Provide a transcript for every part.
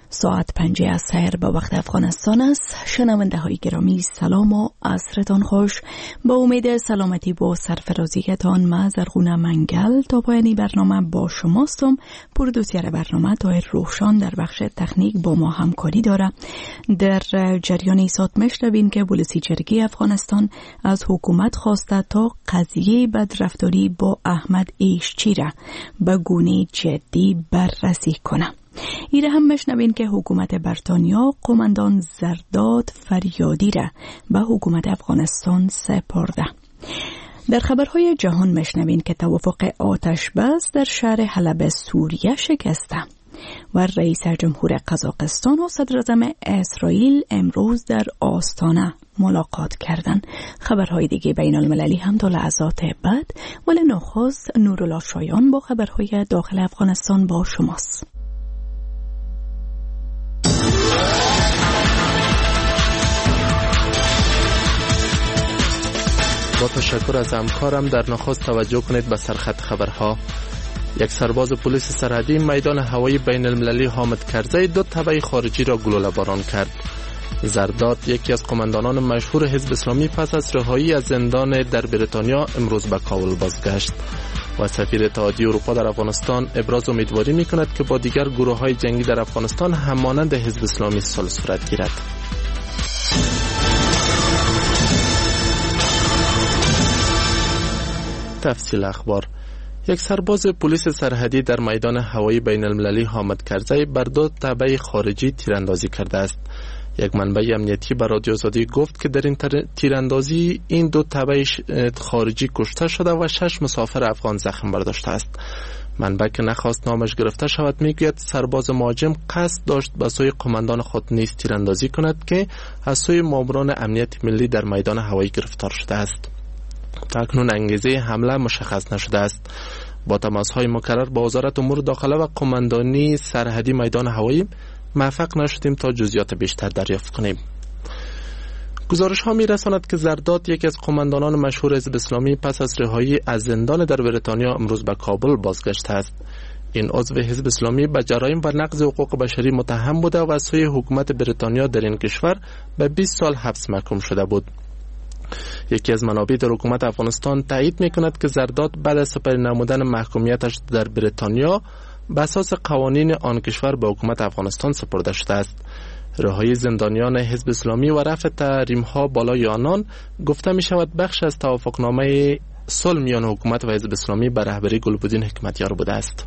ساعت 5 عصر به وقت افغانستان است. شنونده های گرامی سلام و عصرتان خوش. با امید سلامتی و سرفرازیتان من زرغونه منگل تا پایانی برنامه با شماستم. پرودوسر برنامه طاهر روشان در بخش تکنیک با ما همکاری داره. در جریان ایسات مشنوین که پلیس جرگی افغانستان از حکومت خواسته تا قضیه بدرفتاری با احمد ایشچی را به گونه جدی بررسی کنه. ایره هم مشنوین که حکومت بریتانیا قماندان زرداد فریادی را به حکومت افغانستان سپرده. در خبرهای جهان مشنوین که توافق آتش بس در شهر حلب سوریه شکسته و رئیس جمهور قزاقستان و صدر اعظم اسرائیل امروز در آستانه ملاقات کردند. خبرهای دیگه بین المللی هم تا لحظات بعد، ولی نخست نورالله شایان با خبرهای داخل افغانستان با شماست. با تشکر از همکارم در نخست توجه کنید به سرخط خبرها. یک سرباز پلیس سرحدی میدان هوایی بین المللی حامد کرزی 2 تبع خارجی را گلوله باران کرد. زرداد یکی از قماندانان مشهور حزب اسلامی پس از رهایی از زندان در بریتانیا امروز به کابل بازگشت و سفیر اتحادیه اروپا در افغانستان ابراز امیدواری می‌کند که با دیگر گروه‌های جنگی در افغانستان همانند حزب اسلامی صلح صورت گیرد. تفصیل اخبار. یک سرباز پلیس سرحدی در میدان هوایی بین المللی حامد کرزی بر 2 تبع خارجی تیراندازی کرده است. یک منبع امنیتی به رادیو آزادی گفت که در این تیراندازی این 2 تبع خارجی کشته شده و 6 مسافر افغان زخم برداشته است. منبع که نخواست نامش گرفته شود میگوید سرباز مهاجم قصد داشت به سوی قماندان خود نیز تیراندازی کند که از سوی ماموران امنیت ملی در میدان هوایی گرفتار شده است. تاکنون انگیزه حمله مشخص نشده است. با تماس‌های مکرر با وزارت امور داخله و قماندانی سرحدی میدان هوایی موفق نشدیم تا جزئیات بیشتر دریافت کنیم. گزارش ها می رساند که زرداد یکی از قماندانان مشهور حزب اسلامی پس از رهایی از زندان در بریتانیا امروز به کابل بازگشته است. این عضو حزب اسلامی به جرایم و نقض حقوق بشری متهم بوده و از سوی حکومت بریتانیا در این کشور به 20 سال حبس محکوم شده بود. یکی از منابع در حکومت افغانستان تایید می‌کند که زرداد بعد از سپری نمودن محکومیتش در بریتانیا به اساس قوانین آن کشور به حکومت افغانستان سپرده شده است. رهایی زندانیان حزب اسلامی و رفع تحریم‌ها بالای آنان گفته می‌شود بخش از توافقنامه صلح میان حکومت و حزب اسلامی به رهبری گلبدین حکمتیار بوده است.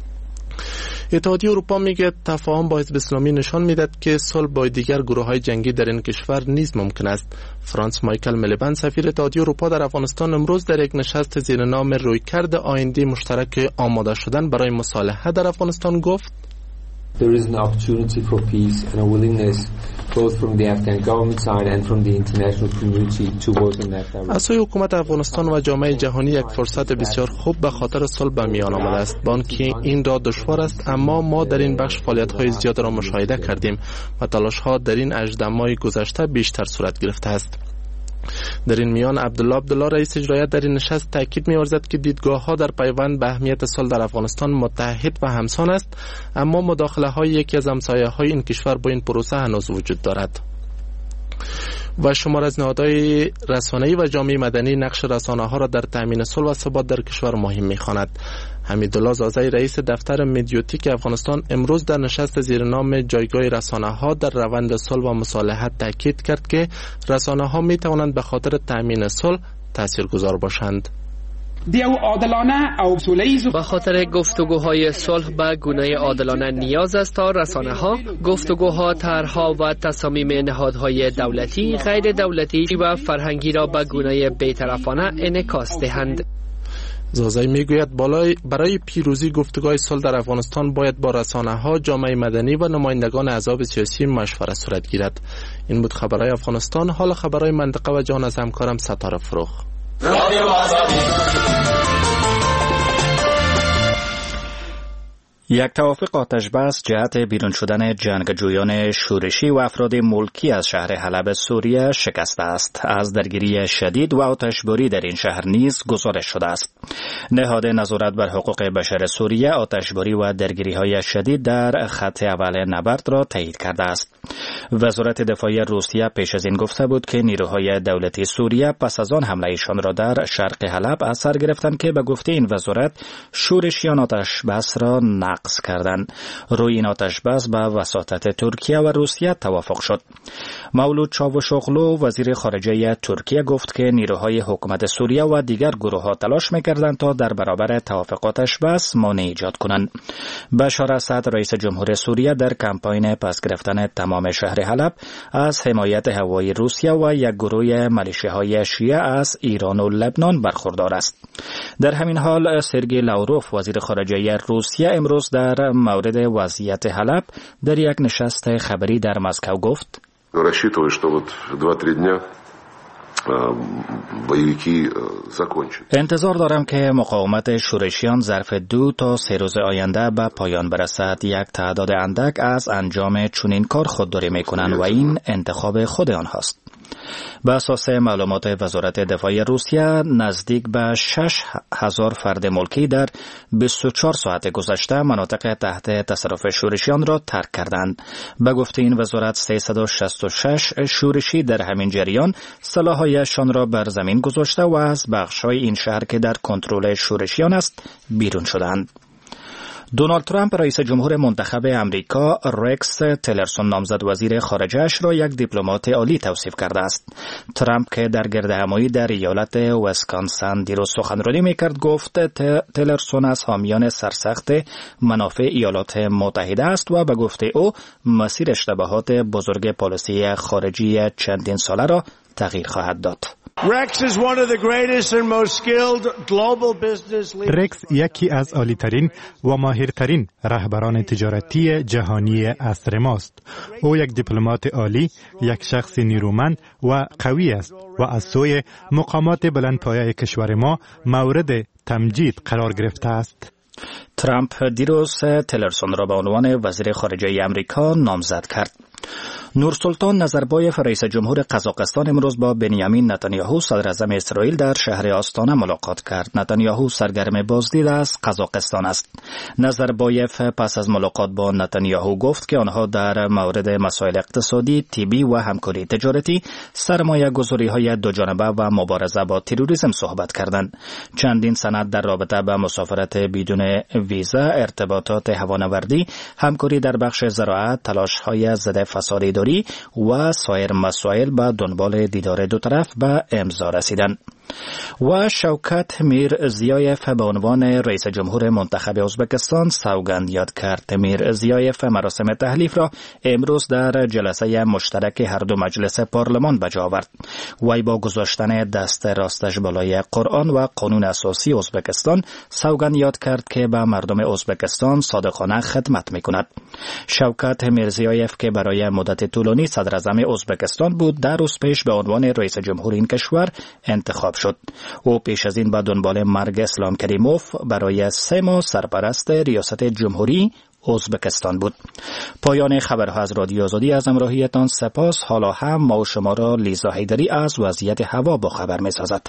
اتحادیه اروپا میگه تفاهم با حزب اسلامی نشان میدهد که صلح با دیگر گروه‌های جنگی در این کشور نیز ممکن است. فرانس مایکل ملیبند سفیر اتحادیه اروپا در افغانستان امروز در یک نشست زیر نام رویکرد آینده مشترک آماده شدن برای مصالحه در افغانستان گفت There is an opportunity for peace and a willingness both from the Afghan government side and from the international community to work in that direction. از سوی حکومت افغانستان و جامعه جهانی یک فرصت بسیار خوب به خاطر صلح به میان آمده است. با آنکه این راه دشوار است، اما ما در این بخش فعالیت‌های زیاد را مشاهده کردیم و تلاش‌ها در این 18 ماه گذشته بیشتر صورت گرفته است. در این میان عبدالله رئیس اجرایی در این نشست تاکید می‌ورزد که دیدگاه‌ها در پیوند به اهمیت صلح در افغانستان متحد و همسان است، اما مداخله‌های یکی از همسایه‌های این کشور با این پروسه هنوز وجود دارد. و شمار از نهادهای رسانه‌ای و جامعه مدنی نقش رسانه‌ها را در تامین صلح و ثبات در کشور مهم می‌خواند. حمیدالله زازی رئیس دفتر مدیوتیک افغانستان امروز در نشست زیر نام جایگاه رسانه‌ها در روند صلح و مصالحت تاکید کرد که رسانه‌ها می‌توانند به خاطر تامین صلح تاثیرگذار باشند. با خاطر گفتگوهای صلح به گونه عادلانه نیاز است تا رسانه‌ها گفتگوها، طرح‌ها و تصامیم نهادهای دولتی، غیر دولتی و فرهنگی را به گونه بی‌طرفانه انعکاس دهند. زازی میگوید برای پیروزی گفتگوهای صلح در افغانستان باید با رسانه‌ها، جامعه مدنی و نمایندگان احزاب سیاسی مشورت صورت گیرد. این بود خبرهای افغانستان. حال خبرهای منطقه و جهان از همکارم ستاره فروخ. یک توافق آتش بس جهت بیرون شدن جنگجویان شورشی و افراد ملکی از شهر حلب سوریه شکسته است. از درگیری شدید و آتشباری در این شهر نیز گزارش شده است. نهاد نظارت بر حقوق بشر سوریه آتشباری و درگیری‌های شدید در خط اول نبرد را تایید کرده است. وزارت دفاع روسیه پیش از این گفته بود که نیروهای دولتی سوریه پس از آن حمله‌شان را در شرق حلب از سر گرفتند که به گفته این وزارت شورشیان آتش بس را نقض کردند. روی این آتش بس با وساطت ترکیه و روسیه توافق شد. مولود چاوشوغلو وزیر خارجه ترکیه گفت که نیروهای حکومت سوریه و دیگر گروه‌ها تلاش می‌کردند تا در برابر توافق آتش بس مانع ایجاد کنند. بشار اسد رئیس جمهور سوریه در کمپاین پس گرفتن تمام شهر حلب از حمایت هوایی روسیه و یک گروه ملیشه‌های شیعه از ایران و لبنان برخوردار است. در همین حال سرگئی لاوروف وزیر خارجه روسیه امروز در مورد وضعیت حلب در یک نشست خبری در مسکو گفت: рассчитываю, что вот 2-3 дня боевики закончат. انتظار دارم که مقاومت شورشیان ظرف 2 تا 3 روز آینده به پایان برسد. یک تعداد اندک از انجام چنین کار خودداری میکنند و این انتخاب خود آنهاست. به اساس معلومات وزارت دفاع روسیه نزدیک به 6,000 فرد ملکی در 24 ساعت گذشته مناطق تحت تصرف شورشیان را ترک کردند. به گفته این وزارت 366 شورشی در همین جریان سلاح‌هایشان را بر زمین گذاشته و از بخش‌های این شهر که در کنترل شورشیان است بیرون شدند. دونالد ترامپ رئیس جمهور منتخب امریکا رکس تیلرسون نامزد وزیر خارجه‌اش را یک دیپلمات عالی توصیف کرده است. ترامپ که در گردهمایی در ایالت ویسکانسن دیروز سخنرانی می‌کرد گفت تیلرسون از حامیان سرسخت منافع ایالات متحده است و به گفته او مسیر اشتباهات بزرگ پالیسی خارجی چندین ساله را تغییر خواهد داد. رکس یکی از عالی‌ترین و ماهرترین رهبران تجارتی جهانی عصر ماست. او یک دیپلمات عالی، یک شخص نیرومند و قوی است و از سوی مقامات بلندپایه کشور ما مورد تمجید قرار گرفته است. ترامپ دیروز تیلرسون را به عنوان وزیر خارجه امریکا نامزد کرد. نورسلطان نظربایف رئیس جمهور قزاقستان امروز با بنیامین نتانیاهو صدر اعظم اسرائیل در شهر آستانه ملاقات کرد. نتانیاهو سرگرم بازدید از قزاقستان است. نظربایف پس از ملاقات با نتانیاهو گفت که آنها در مورد مسائل اقتصادی، طبی و همکاری تجارتی، سرمایه گذاری‌های دو جانبه و مبارزه با تروریسم صحبت کردند. چندین سند در رابطه با مسافرت بدون ویزا، ارتباطات هوانوردی، همکاری در بخش زراعت، تلاش‌های ضد فساد اداری و سایر مسائل به دنبال دیدار دو طرف به امضا رسیدند. و شوکت میرزیایف به عنوان رئیس جمهور منتخب ازبکستان سوگند یاد کرد. میرزیایف مراسم تحلیف را امروز در جلسه مشترک هر دو مجلس پارلمان به جا آورد. وی با گذاشتن دست راستش بالای قرآن و قانون اساسی ازبکستان سوگند یاد کرد که به مردم ازبکستان صادقانه خدمت میکند. شوکت میرزیایف که برای مدت طولانی صدر اعظم ازبکستان بود، در روز پیش به عنوان رئیس جمهور این کشور انتخاب شد. او پیش از این به دنبال مرگ اسلام کریموف برای 3 ماه سرپرست ریاست جمهوری ازبکستان بود. پایان خبرها از رادیو آزادی. از همراهیتان سپاس. حالا هم ما و شما را لیزا حیدری از وضعیت هوا با خبر می سازد.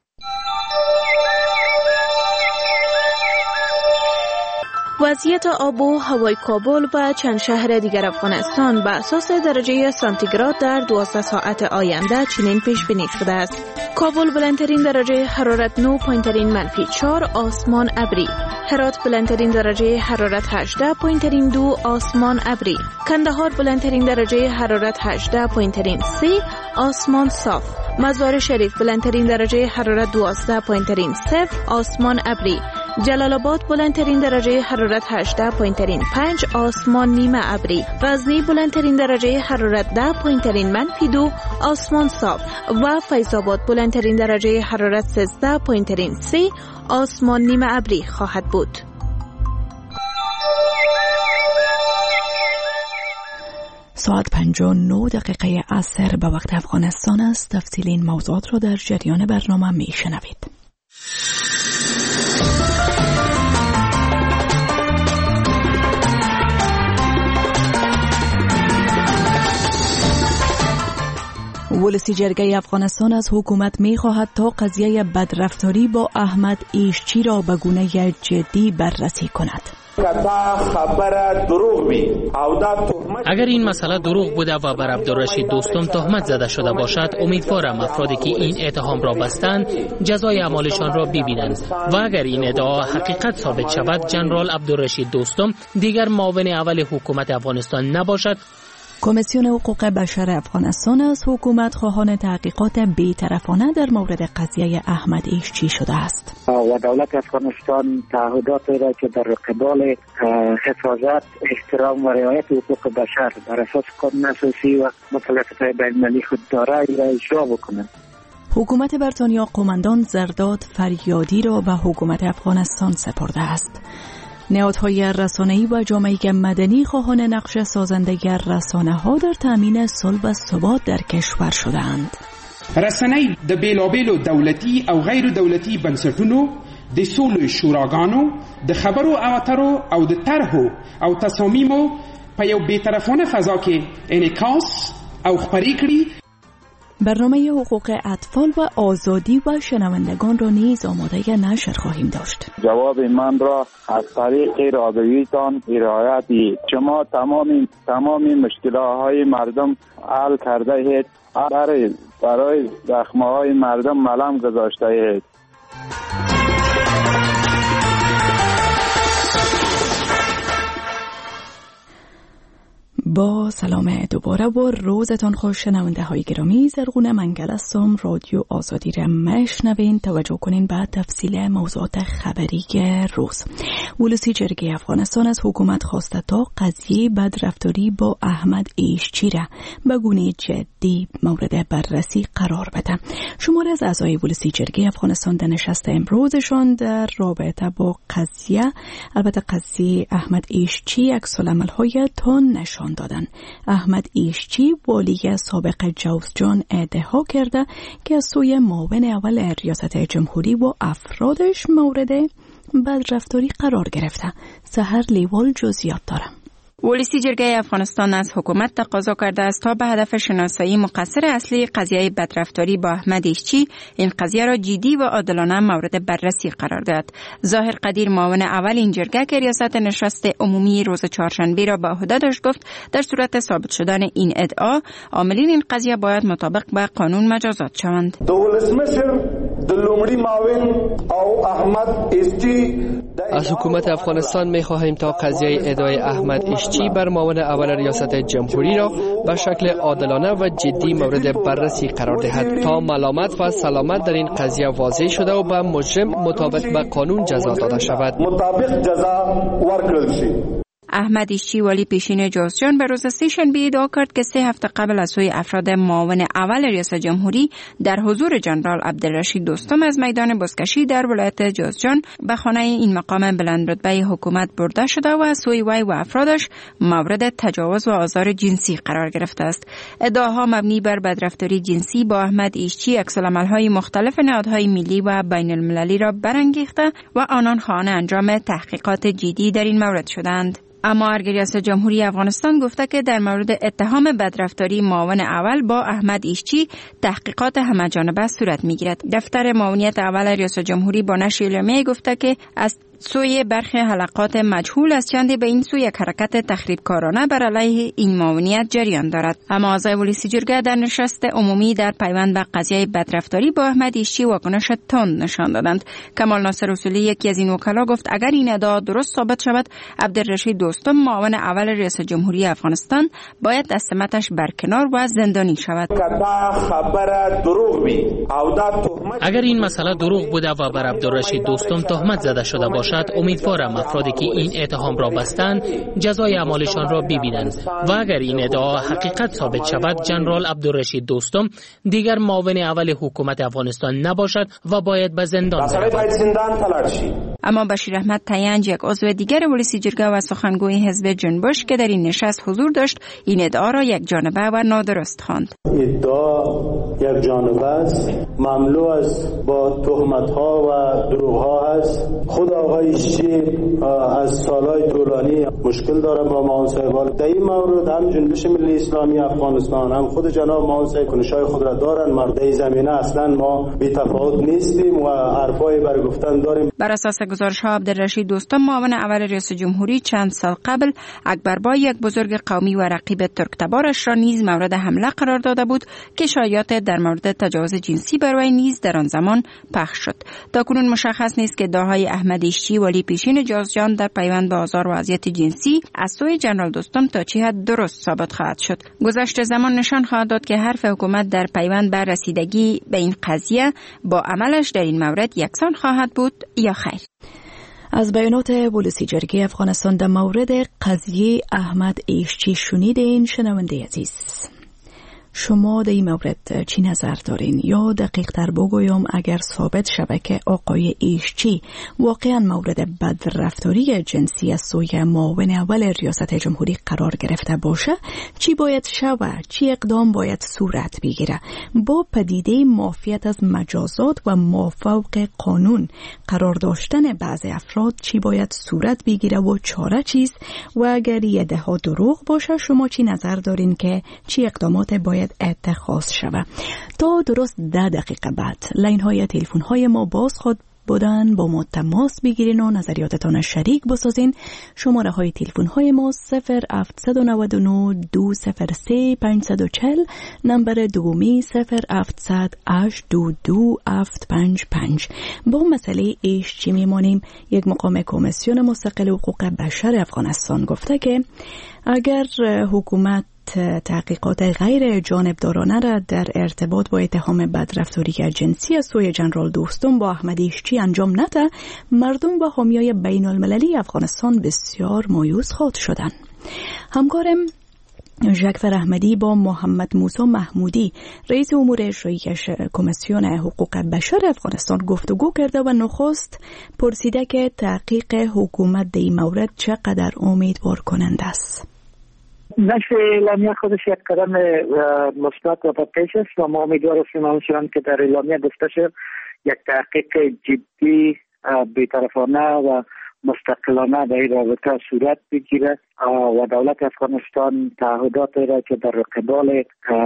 وضعیت آب و هوای کابل و چند شهر دیگر افغانستان به اساس درجه سانتیگراد در 12 ساعت آینده چنین پیش بینی شده است. کابل بلندترین درجه حرارت 9، پایینترین -4، آسمان ابری. هرات بلندترین درجه حرارت 18، پایینترین 2، آسمان ابری. کندهار بلندترین درجه حرارت 18، پایینترین 3، آسمان صاف. مزار شریف بلندترین درجه حرارت 12، پایینترین 0، آسمان ابری. جلال آباد بلندترین درجه حرارت 18، پایینترین 5، آسمان نیمه ابری. غزنی بلندترین درجه حرارت 10، پایینترین -2، آسمان صاف. و فیض آباد بلندترین درجه حرارت 13، پایینترین 3، آسمان نیمه ابری خواهد بود. ساعت 59 عصر به وقت افغانستان است. تفصیل این موضوعات را در جریان برنامه می شنوید. ولسی جرگه افغانستان از حکومت می خواهد تا قضیه بدرفتاری با احمد ایشچی را به گونه جدی بررسی کند. اگر این مسئله دروغ بوده و بر عبدالرشید دوستم تهمت زده شده باشد، امیدوارم افرادی که این اتهام را بستند جزای اعمالشان را ببینند و اگر این ادعا حقیقت ثابت شود جنرال عبدالرشید دوستم دیگر معاون اول حکومت افغانستان نباشد. کمیسیون حقوق بشر افغانستان از حکومت خواهان تحقیقات بی‌طرفانه در مورد قضیه احمد ایشچی شده است. و دولت افغانستان تعهدات را که در قبال حفاظت، احترام و رعایت حقوق بشر بر اساس قانون اساسی و مکلفیت‌های بین‌المللی خود دارد را اجرا بکنند. حکومت بریتانیا قماندان زرداد فریادی را به حکومت افغانستان سپرده است. نهادهای رسانه‌ای و جامعه مدنی خواهان نقش سازنده رسانه‌ها در تامین صلح و ثبات در کشور شدند. رسنۍ د بیلابیلو دولتي او غیر دولتي بنسټونو د سولې شوراګانو د خبرو اترو او د طرحو او تصامیمو په یو بی‌طرفانه فضا کې انعکاس او خپرې کړي. برنامه حقوق اطفال و آزادی و شنوندگان را نیز آماده نشر خواهیم داشت. جواب من را از طریق رادیویتان ارائه شما تمام مشکلات مردم حل کرده اید، برای زخمه های مردم ملهم گذاشته اید. با سلام دوباره و روزتان خوش شنونده های گرامی. زرغونه منگل هستم. رادیو آزادی را مشنوین. توجه کنین به تفصیل موضوعات خبری روز. ولسی جرگه افغانستان از حکومت خواسته تا قضیه بدرفتاری با احمد ایشچی را به گونه جدی مورد بررسی قرار بده. شماری از اعضای ولسی جرگه افغانستان در نشست امروزشان در رابطه با قضیه احمد ایشچی عکس‌العمل‌های تند نشان دادن. احمد ایشچی والی سابق جوزجان ادعا کرده که از سوی معاون اول ریاست جمهوری و افرادش مورد بدرفتاری قرار گرفته. سحر لیوال جزئیات دارم. ولسی جرگه افغانستان از حکومت تقاضا کرده است تا به هدف شناسایی مقصر اصلی قضیه بدرفتاری با احمد ایشچی این قضیه را جدی و عادلانه مورد بررسی قرار دهد. ظاهر قدیر معاون اول این جرگه که ریاست نشست عمومی روز چهارشنبه را به عهده داشت گفت در صورت ثابت شدن این ادعا عاملین این قضیه باید مطابق به قانون مجازات شوند. از حکومت افغانستان می خواهیم تا قضیه ادعای احمد ایشچی بر معاون اول ریاست جمهوری را به شکل عادلانه و جدی مورد بررسی قرار دهد تا ملامت و سلامت در این قضیه واضح شده و به مجرم مطابق به قانون جزا داده شود. احمد ایشچی والی پیشین جوزجان به روز سه‌شنبه ادعا کرد که 3 هفته قبل از سوی افراد معاون اول ریاست جمهوری در حضور جنرال عبدالرشید دوستم از میدان بزکشی در ولایت جوزجان به خانه این مقام بلندرتبه حکومت برده شده و از سوی وی و افرادش مورد تجاوز و آزار جنسی قرار گرفته است. ادعاها مبنی بر بدرفتاری جنسی با احمد ایشچی عکس‌العمل‌های مختلف نهادهای ملی و بین المللی را برانگیخته و آنان خواهان انجام تحقیقات جدی در این مورد شدند. اما ریاست جمهوری افغانستان گفته که در مورد اتهام بدرفتاری معاون اول با احمد ایشچی تحقیقات همه‌جانبه صورت می‌گیرد. دفتر معاونیت اول ریاست جمهوری با نشر اعلامیه گفته که از سوی برخی حلقات مجهول از چندی به این سوی یک حرکت تخریبکارانه بر علیه این معاونیت جریان دارد. اما اعضای ولسی جرگه در نشست عمومی در پیوند به قضیه بدرفتاری با احمد ایشچی واکنش تند نشان دادند. کمال ناصر اصولی یکی از این وکلا گفت اگر این ادعا درست ثابت شود عبدالرشید دوستم معاون اول ریاست جمهوری افغانستان باید از سمتش برکنار و زندانی شود. اگر این مسئله دروغ بوده و بر عبدالرشید دوستم تهمت زده شده باشد امیدوارم افرادی که این اتهام را بستند جزای اعمالشان را ببینند و اگر این ادعا حقیقت ثابت شود جنرال عبدالرشید دوستم دیگر معاون اول حکومت افغانستان نباشد و باید به زندان برود. اما بشیر احمد تینج یک عضو دیگر ولسی جرگه و سخنگوی حزب جنبش که در این نشست حضور داشت این ادعا را یک جانبه و نادرست خواند. ادعا یک جانبه است، مملو از است، با تهمت‌ها و دروغ‌ها هست. خود آقای ایشچی از سالهای طولانی مشکل داره با معاون صاحب. در این مورد هم جنبش ملی اسلامی افغانستان هم خود جناب معاون صاحب کنش‌های خود را دارن. مرد زمینه اصلا ما بی تفاوت نیستیم و حرفای بر گفتن داریم. بر اساس گزارش‌ها عبدالرشید دوستم معاون اول رئیس جمهوری چند سال قبل اکبربای یک بزرگ قومی و رقیب ترکتبارش را نیز مورد حمله قرار داده بود که شایعات در مورد تجاوز جنسی بر وی نیز در آن زمان پخش شد. تاکنون مشخص نیست که ادعاهای احمد ایشچی ولی پیشین جازجان در پیوند به آزار و اذیت جنسی از سوی جنرال دوستم تا چه حد درست ثابت خواهد شد. گذشت زمان نشان خواهد داد که حرف حکومت در پیوند بر رسیدگی به این قضیه با عملش در این مورد یکسان خواهد بود یا خیر. از بیانات پلیس جرگه افغانستان در مورد قضیه احمد ایشچی شنیدین شنونده عزیز. شما در این مورد چی نظر دارین؟ یا دقیق تر بگویم اگر ثابت شود که آقای ایشچی واقعا مورد بدرفتاری جنسی از سوی معاون اول ریاست جمهوری قرار گرفته باشه، چی باید شود؟ چی اقدام باید صورت بگیره؟ با پدیده معافیت از مجازات و مافوق قانون قرار داشتن بعض افراد چی باید صورت بگیره و چاره چیست؟ و اگر یه ها دروغ باشه شما چی نظر دارین که چی اقدامات باید اتخاذ شود؟ تا درست 10 دقیقه بعد لاین های تلفن های ما باز خود بودن، با ما تماس بگیرین و نظریاتتان شریک بسازین. شماره های تلفن های ما 0799 203 540، نمبر دومی 0708 22 755. با مسئله ایشچی میمانیم. یک مقام کمیسیون مستقل حقوق بشر افغانستان گفته که اگر حکومت تحقیقات غیر جانبدارانه را در ارتباط با اتهام بدرفتاری جنسی از سوی جنرال دوستم با احمد ایشچی انجام نده، مردم و حامیای بین المللی افغانستان بسیار مایوس خواهد شدند. همکارم ژکفر احمدی با محمد موسی محمودی رئیس امور اجرایی کمیسیون حقوق بشر افغانستان گفتگو کرده و نخست پرسیده که تحقیق حکومت در این مورد چقدر امیدوار کننده است. نشر اعلامیه خودش یک قدم مثبت و پیش است و ما امیدوار هستیم همچنان که در اعلامیه گفته شد یک تحقیق جدی بی‌طرفانه و مستقلانه در این رابطه صورت بگیره و دولت افغانستان تعهدات را که در قبال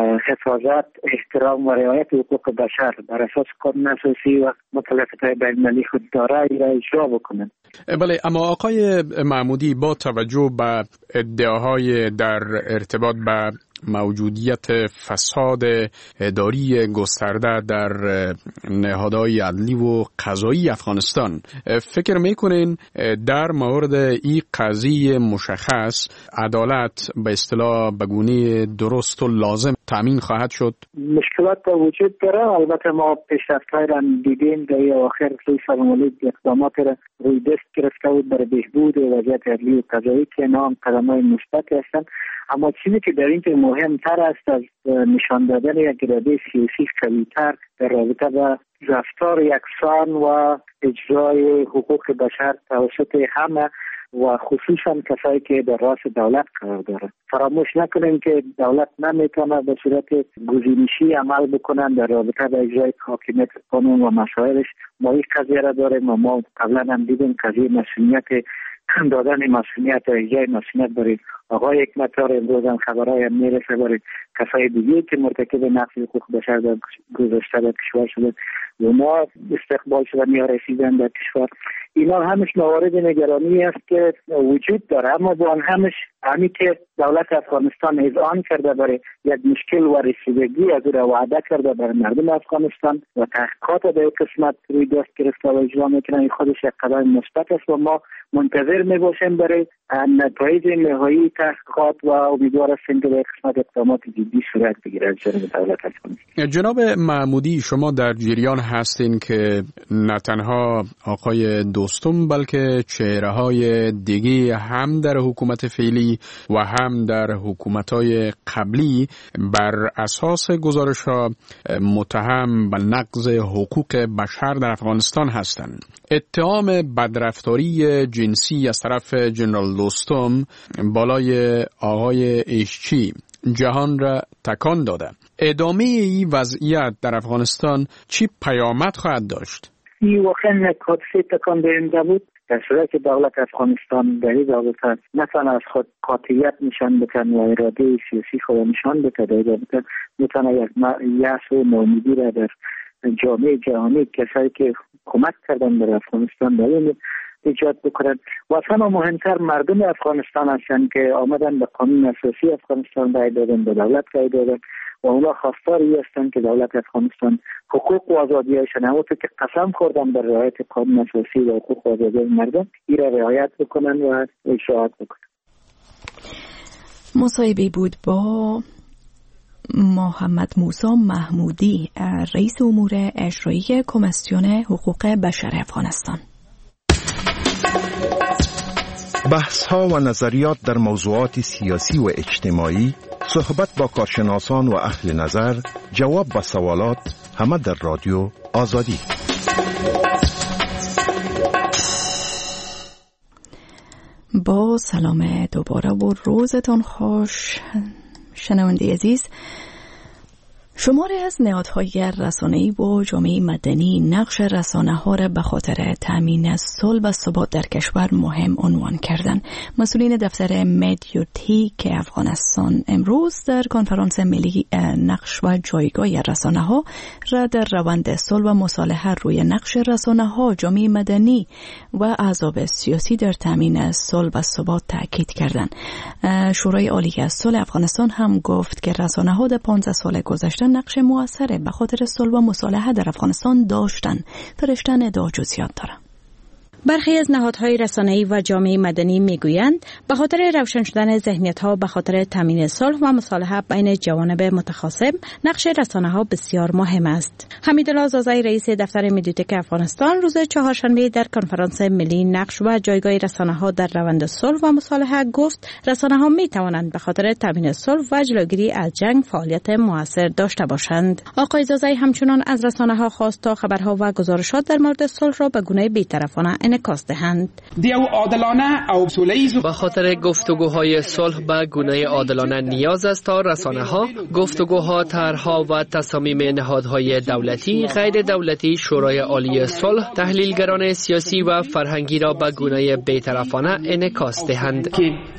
حفاظت، احترام و رعایت حقوق بشر بر اساس قانون اساسی و مکلفیت‌های بین‌المللی خود داره را اجرا بکنند. بله، اما آقای محمودی با توجه به ادعاهای در ارتباط به موجودیت فساد اداری گسترده در نهادهای عدلی و قضایی افغانستان، فکر میکنین در مورد این قضیه مشخص عدالت به اصطلاح به گونه درست و لازم تامین خواهد شد؟ مشکلات وجود داره، البته ما پیشرفت‌های را دیدیم در اواخر سال اقدامات را روی دست گرفته بود برای بهبود وضعیت عدلی و قضایی که نام قدم‌های مثبت هستند، اما چیزی که در اینجا مهمتر است از نشان دادن یک اراده سیاسی قوی‌تر در رابطه با رفتار یکسان و اجرای حقوق بشر توسط همه و خصوصا کسایی که در راس دولت قرار دارند. فراموش نکنیم که دولت نمیتونه به صورت گزینشی عمل بکنن در رابطه با اجرای حاکمیت قانون و مسائلش. ما این قضیه را داریم و ما قبلا هم دیدیم قضیه مسئولیت دادن مسئولیت و اجرای مسئولیت برای آقای حکمتیار، امروز هم خبرهای هم میرسه برای کسای دیگه که مرتکب نقض حقوق بشر در گذشته در کشور شده و ما استقبال شدن یا رسیدن در کشور. اینا همش موارد نگرانی است که وجود داره، اما با آن همش همی که دولت افغانستان اذعان کرده برای یک مشکل و رسیدگی از را وعده کرده برای مردم افغانستان و تحقیقات در قسمت روی دست گرفته و اجرا میکنن، خودش یک قدم مثبت است و ما منتظر میباشیم برای نتایج نهایی تحقیقات و امیدوار هستیم که در قسمت اقدامات جدی صورت بگیره از جانب دولت افغانستان. جناب محمودی، شما در جریان هستین که نه تنها آقای دوستم بلکه چهره‌های دیگه هم در حکومت فعلی و هم در حکومت‌های قبلی بر اساس گزارش‌ها متهم به نقض حقوق بشر در افغانستان هستند. اتهام بدرفتاری جنسی از طرف جنرال دوستم بالای آقای ایشچی جهان را تکان داده. ادامه این وضعیت در افغانستان چی پیامد خواهد داشت؟ این واقعا حادثه تکان دهنده بود. در صورت که دولت افغانستان در این رابطه نتونه از خود قاطعیت نشان بکنه و اراده سیاسی خود نشان بده، در این رابطه میتونه یک یأس و ناامیدی را در جامعه جهانی کسایی که کمک کردن در افغانستان در این ایجاد بکنند. و اصلا مهمتر مردم افغانستان هستند که آمدن به قانون اساسی افغانستان رای دادن، به دولت رای دادن و اونا خواستاری هستند که دولت افغانستان حقوق و آزادی‌هایشان همونطور که قسم خوردن بر رعایت قانون اساسی و حقوق و آزادی مردم این را رعایت بکنن و اجرا بکنن. مصاحبه بود با محمد موسی محمودی، رئیس امور اجرایی کمیسیون حقوق بشر افغانستان. بحث‌ها و نظریات در موضوعات سیاسی و اجتماعی، صحبت با کارشناسان و اهل نظر، جواب به سوالات، همه در رادیو آزادی. با سلام دوباره و روزتان خوش شنونده عزیز. شماری از نهادهای رسانه‌ای و جامعه مدنی نقش رسانه‌ها را به خاطر تامین صلح و ثبات در کشور مهم عنوان کردند. مسئولین دفتر مدیوتیک افغانستان امروز در کنفرانس ملی نقش و جایگاه رسانه‌ها را در روند صلح و مصالحه روی نقش رسانه‌ها، جامعه مدنی و احزاب سیاسی در تامین صلح و ثبات تاکید کردند. شورای عالی صلح افغانستان هم گفت که رسانه‌ها در 15 سال گذشته نقش موثره به خاطر صلح و مصالحه در افغانستان داشتن. فرشتن ادعا جزئیات دارم. برخی از نهادهای رسانه‌ای و جامعه مدنی میگویند به خاطر روشن شدن ذهنیت‌ها به خاطر تامین صلح و مصالحه بین جوانب متخاصم، نقش رسانه‌ها بسیار مهم است. حمیدالله زازای رئیس دفتر مدیوتیک افغانستان روز چهارشنبه در کنفرانس ملی نقش و جایگاه رسانه‌ها در روند صلح و مصالحه گفت رسانه‌ها می‌توانند به خاطر تامین صلح و جلوگیری از جنگ فعالیت مؤثر داشته باشند. آقای زازای همچنان از رسانه‌ها خواست تا خبرها و گزارشات در مورد صلح را به گونه بی‌طرفانه انعکاس دهند. به خاطر گفتگوهای صلح به گونه عادلانه نیاز است تا رسانه‌ها، گفتگوها، طرح‌ها و تصامیم نهادهای دولتی، غیر دولتی، شورای عالی صلح، تحلیلگران سیاسی و فرهنگی را به گونه بی‌طرفانه انعکاس دهند.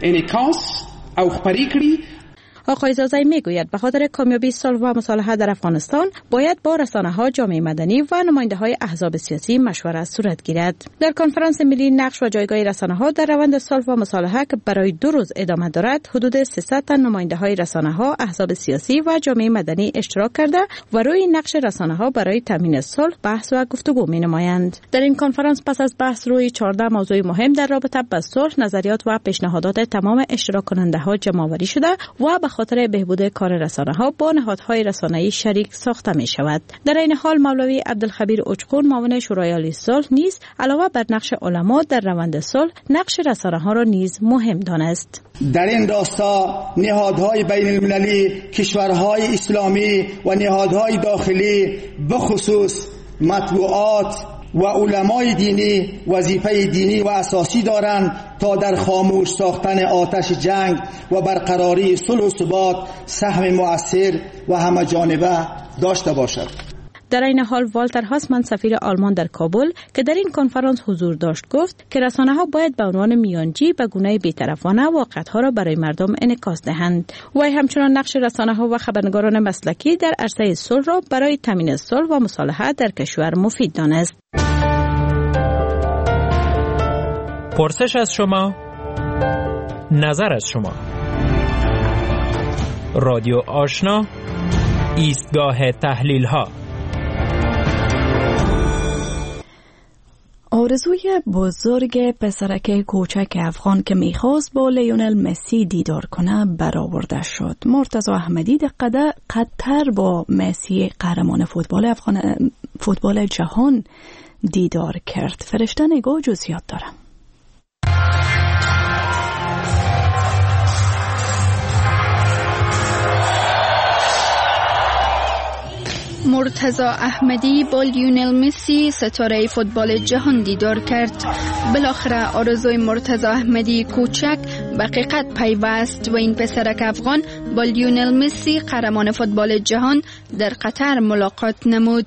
آقای زازای میگوید به خاطر کامیابی صلح و مصالحه در افغانستان باید با رسانه‌ها، جامعه مدنی و نماینده‌های احزاب سیاسی مشورت صورت گیرد. در کنفرانس ملی نقش و جایگاه رسانه‌ها در روند صلح و مصالحه که برای 2 روز ادامه دارد، حدود 300 تن نماینده‌های رسانه‌ها، احزاب سیاسی و جامعه مدنی اشتراک کرده و روی نقش رسانه‌ها برای تامین صلح بحث و گفتگو می‌نمایند. در این کنفرانس پس از بحث روی 14 موضوع مهم در رابطه با صلح، نظریات و پیشنهادات تمام اشتراک کننده‌ها جمع‌آوری شده و به خاطر بهبود کار رسانه‌ها با نهادهای رسانه‌ای شریک ساخته می شود. در این حال مولوی عبدالخبیر اوچقون معاون شورای عالی صلح نیز علاوه بر نقش علما در روند صلح، نقش رسانه‌ها را نیز مهم دانست. در این راستا نهادهای بین المللی، کشورهای اسلامی و نهادهای داخلی به خصوص مطبوعات و علمای دینی وظیفه دینی و اساسی دارند تا در خاموش ساختن آتش جنگ و برقراری صلح و ثبات سهم مؤثر و همه جانبه داشته باشد. در این حال والتر هاسمان سفیر آلمان در کابل که در این کنفرانس حضور داشت گفت که رسانه‌ها باید به عنوان میانجی به گونه بی‌طرفانه واقعیت‌ها را برای مردم انعکاس دهند. وی همچنان نقش رسانه‌ها و خبرنگاران مسلکی در عرصه صلح را برای تامین صلح و مصالحه در کشور مفید دانست. پرسش از شما، نظر از شما. رادیو آشنا، ایستگاه تحلیل ها. آرزوی بزرگ پسرک کوچک افغان که میخواست با لیونل مسی دیدار کنه برآورده شد. مرتضی احمدی در قطر با مسی قهرمان فوتبال جهان دیدار کرد. فرشته نگاه جزئیات دارم. مرتضی احمدی با لیونل مسی ستاره فوتبال جهان دیدار کرد. بالاخره آرزوی مرتضی احمدی کوچک به حقیقت پیوست و این پسرک افغان با لیونل مسی قهرمان فوتبال جهان در قطر ملاقات نمود.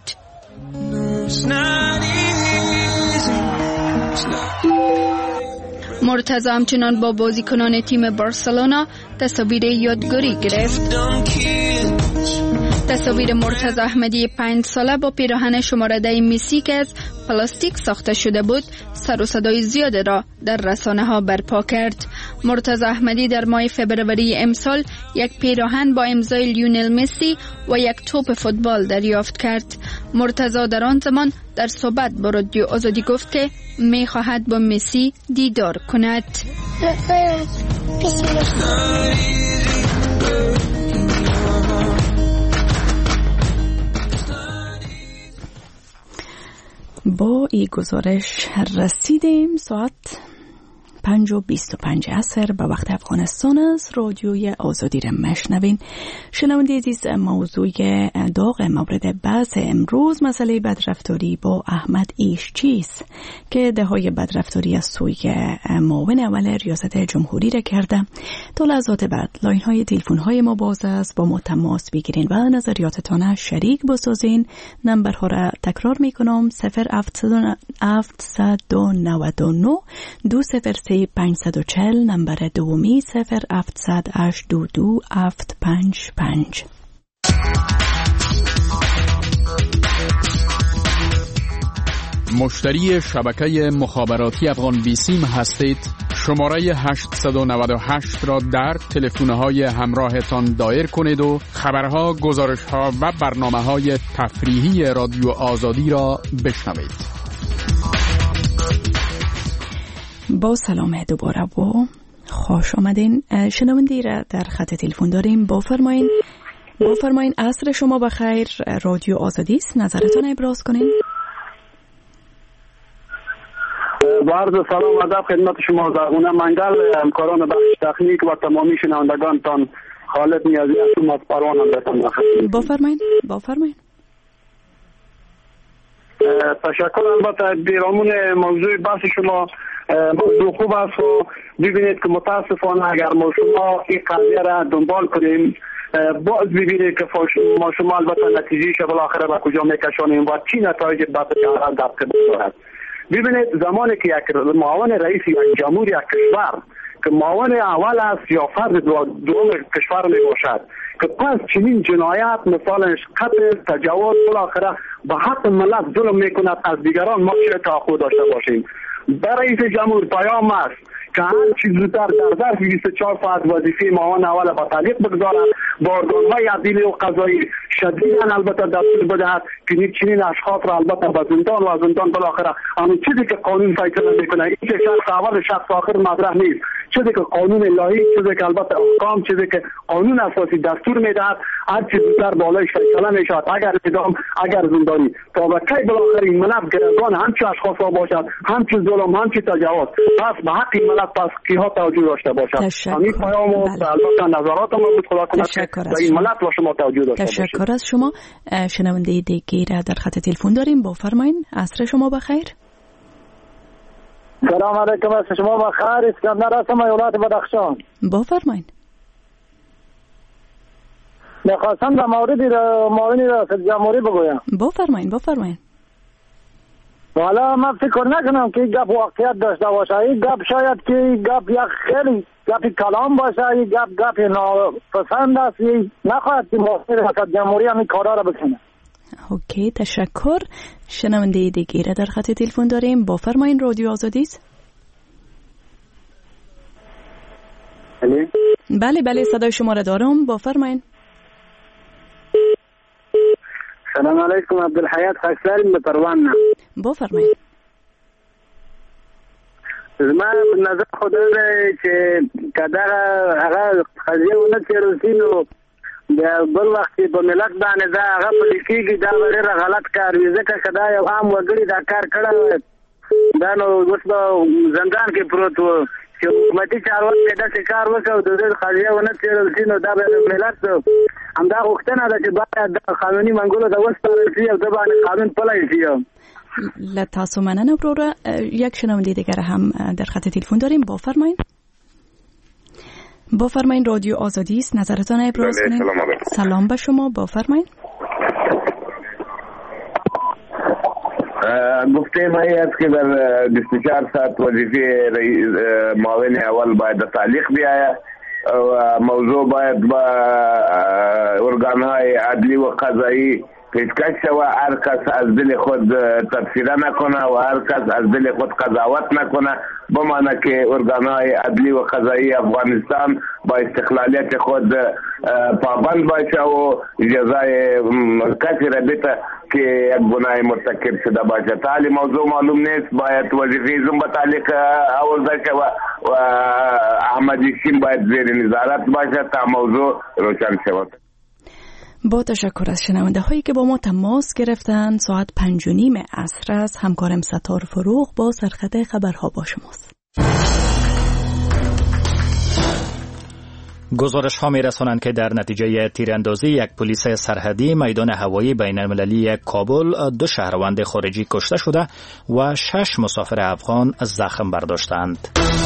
مرتضی همچنان با بازیکنان تیم بارسلونا تصاویر یادگاری گرفت. تصاویر مرتضی احمدی 5 ساله با پیراهن شماره 10 مسی که از پلاستیک ساخته شده بود سر و صدای زیاد را در رسانه ها برپا کرد. مرتضی احمدی در ماه فبروری امسال یک پیراهن با امضای لیونل مسی و یک توپ فوتبال دریافت کرد. مرتضی در آن زمان در صحبت با رادیو آزادی گفت که می خواهد با مسی دیدار کند. با این گزارش رسیدیم ساعت 5:25 عصر به وقت افغانستان است. رادیوی آزادی را مشنوین. شنونده عزیز، موضوع داغ مورد بحث امروز مسئله بدرفتاری با احمد ایشچیز که ادعای بدرفتاری از سوی معاون اول ریاست جمهوری را کرده. تا لحظات بعد لاین های تلفن های ما باز است، با ما تماس بگیرین و نظریاتتان شریک بسازین. نمبرها را تکرار میکنم: 0799 203 540. نمبر دومی 070822 مشتری شبکه مخابراتی افغان بیسیم هستید؟ شماره 898 را در تلفن‌های همراهتان دایر کنید و خبرها، گزارش‌ها و برنامه‌های تفریحی رادیو آزادی را بشنوید. با سلام دوباره و خوش آمدین. شنوندی را در خط تلفن داریم. بفرمایین عصر شما بخیر. رادیو آزادی است، نظرتان ابراز کنین. با عرض سلام و ادب خدمت شما زرغونه منگل، همکاران بخش تکنیک و تمامی شنوندگانتان. خالد نیازی هستم از پروان همراهتان. بفرمایین. تشکر. البته بیرامون موضوع بحث شما موضوع خوب است و ببینید که متاسفانه اگر ما شما این قضیه را دنبال کنیم باز ببینید که ما شما البته نتیجهش بالاخره به کجا میکشانیم و چی نتایج بد در قبل دارد. ببینید زمانی که یک معاون رئیس یک جمهور یک کشور که معاون اول است یا فرد دوم کشور می باشد که پس چنین جنایت مثالش قتل، تجاوز بالاخره به حق ملت ظلم میکند، از دیگران ما چه تعهد داشته باشیم. در رئیس جمهور پیام است که هر چیز زودتر در ظرف 24 ساعت وظیفه معاون اول به تعلیق بگذارد، با ارگان‌های عدلی و قضایی شدیداً البته دستور بدهد که چنین اشخاص را البته به زندان و زندان بالاخره همون چیزی که قانون فیصله میکنه، این که شخص اول شخص آخر مطرح نیست، چیزی که قانون الهی، چیزی که البته احکام، چیزی که قانون اساسی دستور میدهد هر چیز زودتر بالایش فیصله میشود، اگر اعدام اگر زندانی. تا به کی بالاخره این ملت گرفتار همچین اشخاص ها باشد، همچین ظلم، همچین تجاوز، پس به حق این ملت پس کیها توجه داشته باشد. همین پیامو البته نظرات ما بود خدا کنه به این ملت و شما توجه داشته باشید. تشکر از شما. شنونده دیگه را در خط تلفن داریم. بفرمایید. عصر شما بخیر. سلام علیکم. از شما بخیر. اسکندر هستم، ایالت بدخشان. بفرمایید. می‌خواستم در مورد معاون ریاست جمهوری بگویم. بفرمایید. حالا من فکر نکنم که گپ واقعیت داشته باشه. این گپ شاید که گپ یک خیلی گپ کلام باشه، این گپ ناپسند است. نخواهد که معاون ریاست جمهوری همین کارا را بکنه. اوکی، تشکر. شنونده دیگه را در خط تلفن داریم. بفرمایید. رادیو آزادی است. بله صدای شما را دارم. بفرمایید. سلام علیکم. عبدالحیات خاکساری به پروان. بفرمایید. زما نظر خود دی چې کدا هغه قضیه ونه چیرسین او د بل وخت په ملت باندې دا هغه په لیکيږي دا ډېر غلط کار وي ځکه کدا یو عام وګړي دا کار کړه دا نو اوس په زندان کې پروت و چې حکومتي چارواکي دا کار وکړ د دې قضیه ونه چیرسین او دا به ملت همدا غوښتنه ده چې باید د قانوني منګولو د وسپارل شي او د باندې قانون پلی شي. لتاسو مننه. یک شنونده دیگر هم در خط تلفن داریم. بفرمایید. بفرمایید، رادیو آزادی است، نظرتان ابراز کنید. سلام به شما، بفرمایید. گفته ما است که در 24 ساعت وظیفه معاون اول باید تعلیق بیاید و موضوع باید با ارگانهای عدلی و قضایی پیشکش شود. هر کس از دل خود تبصره نکنه و هر کس از دل خود قضاوت نکنه، بمانه که ارگانهای عدلی و قضایی افغانستان با استقلالیت خود پابند باشه و جزای کسی را بده که یک گناه مرتکب شده باشه. تعالی موضوع معلوم نیست، باید وظیفه زنبه تعلیق آورده شود و احمدی شین باید زیر نظارت باشه تا موضوع روشن شود. با تشکر از شنونده هایی که با ما تماس گرفتن. ساعت 5:30 عصر است. همکارم ستار فروغ با سرخط خبرها با شماست. گزارش ها می رسانند که در نتیجه تیراندازی یک پلیس سرحدی میدان هوایی بین المللی کابل 2 شهروند خارجی کشته شده و 6 مسافر افغان زخم برداشتند.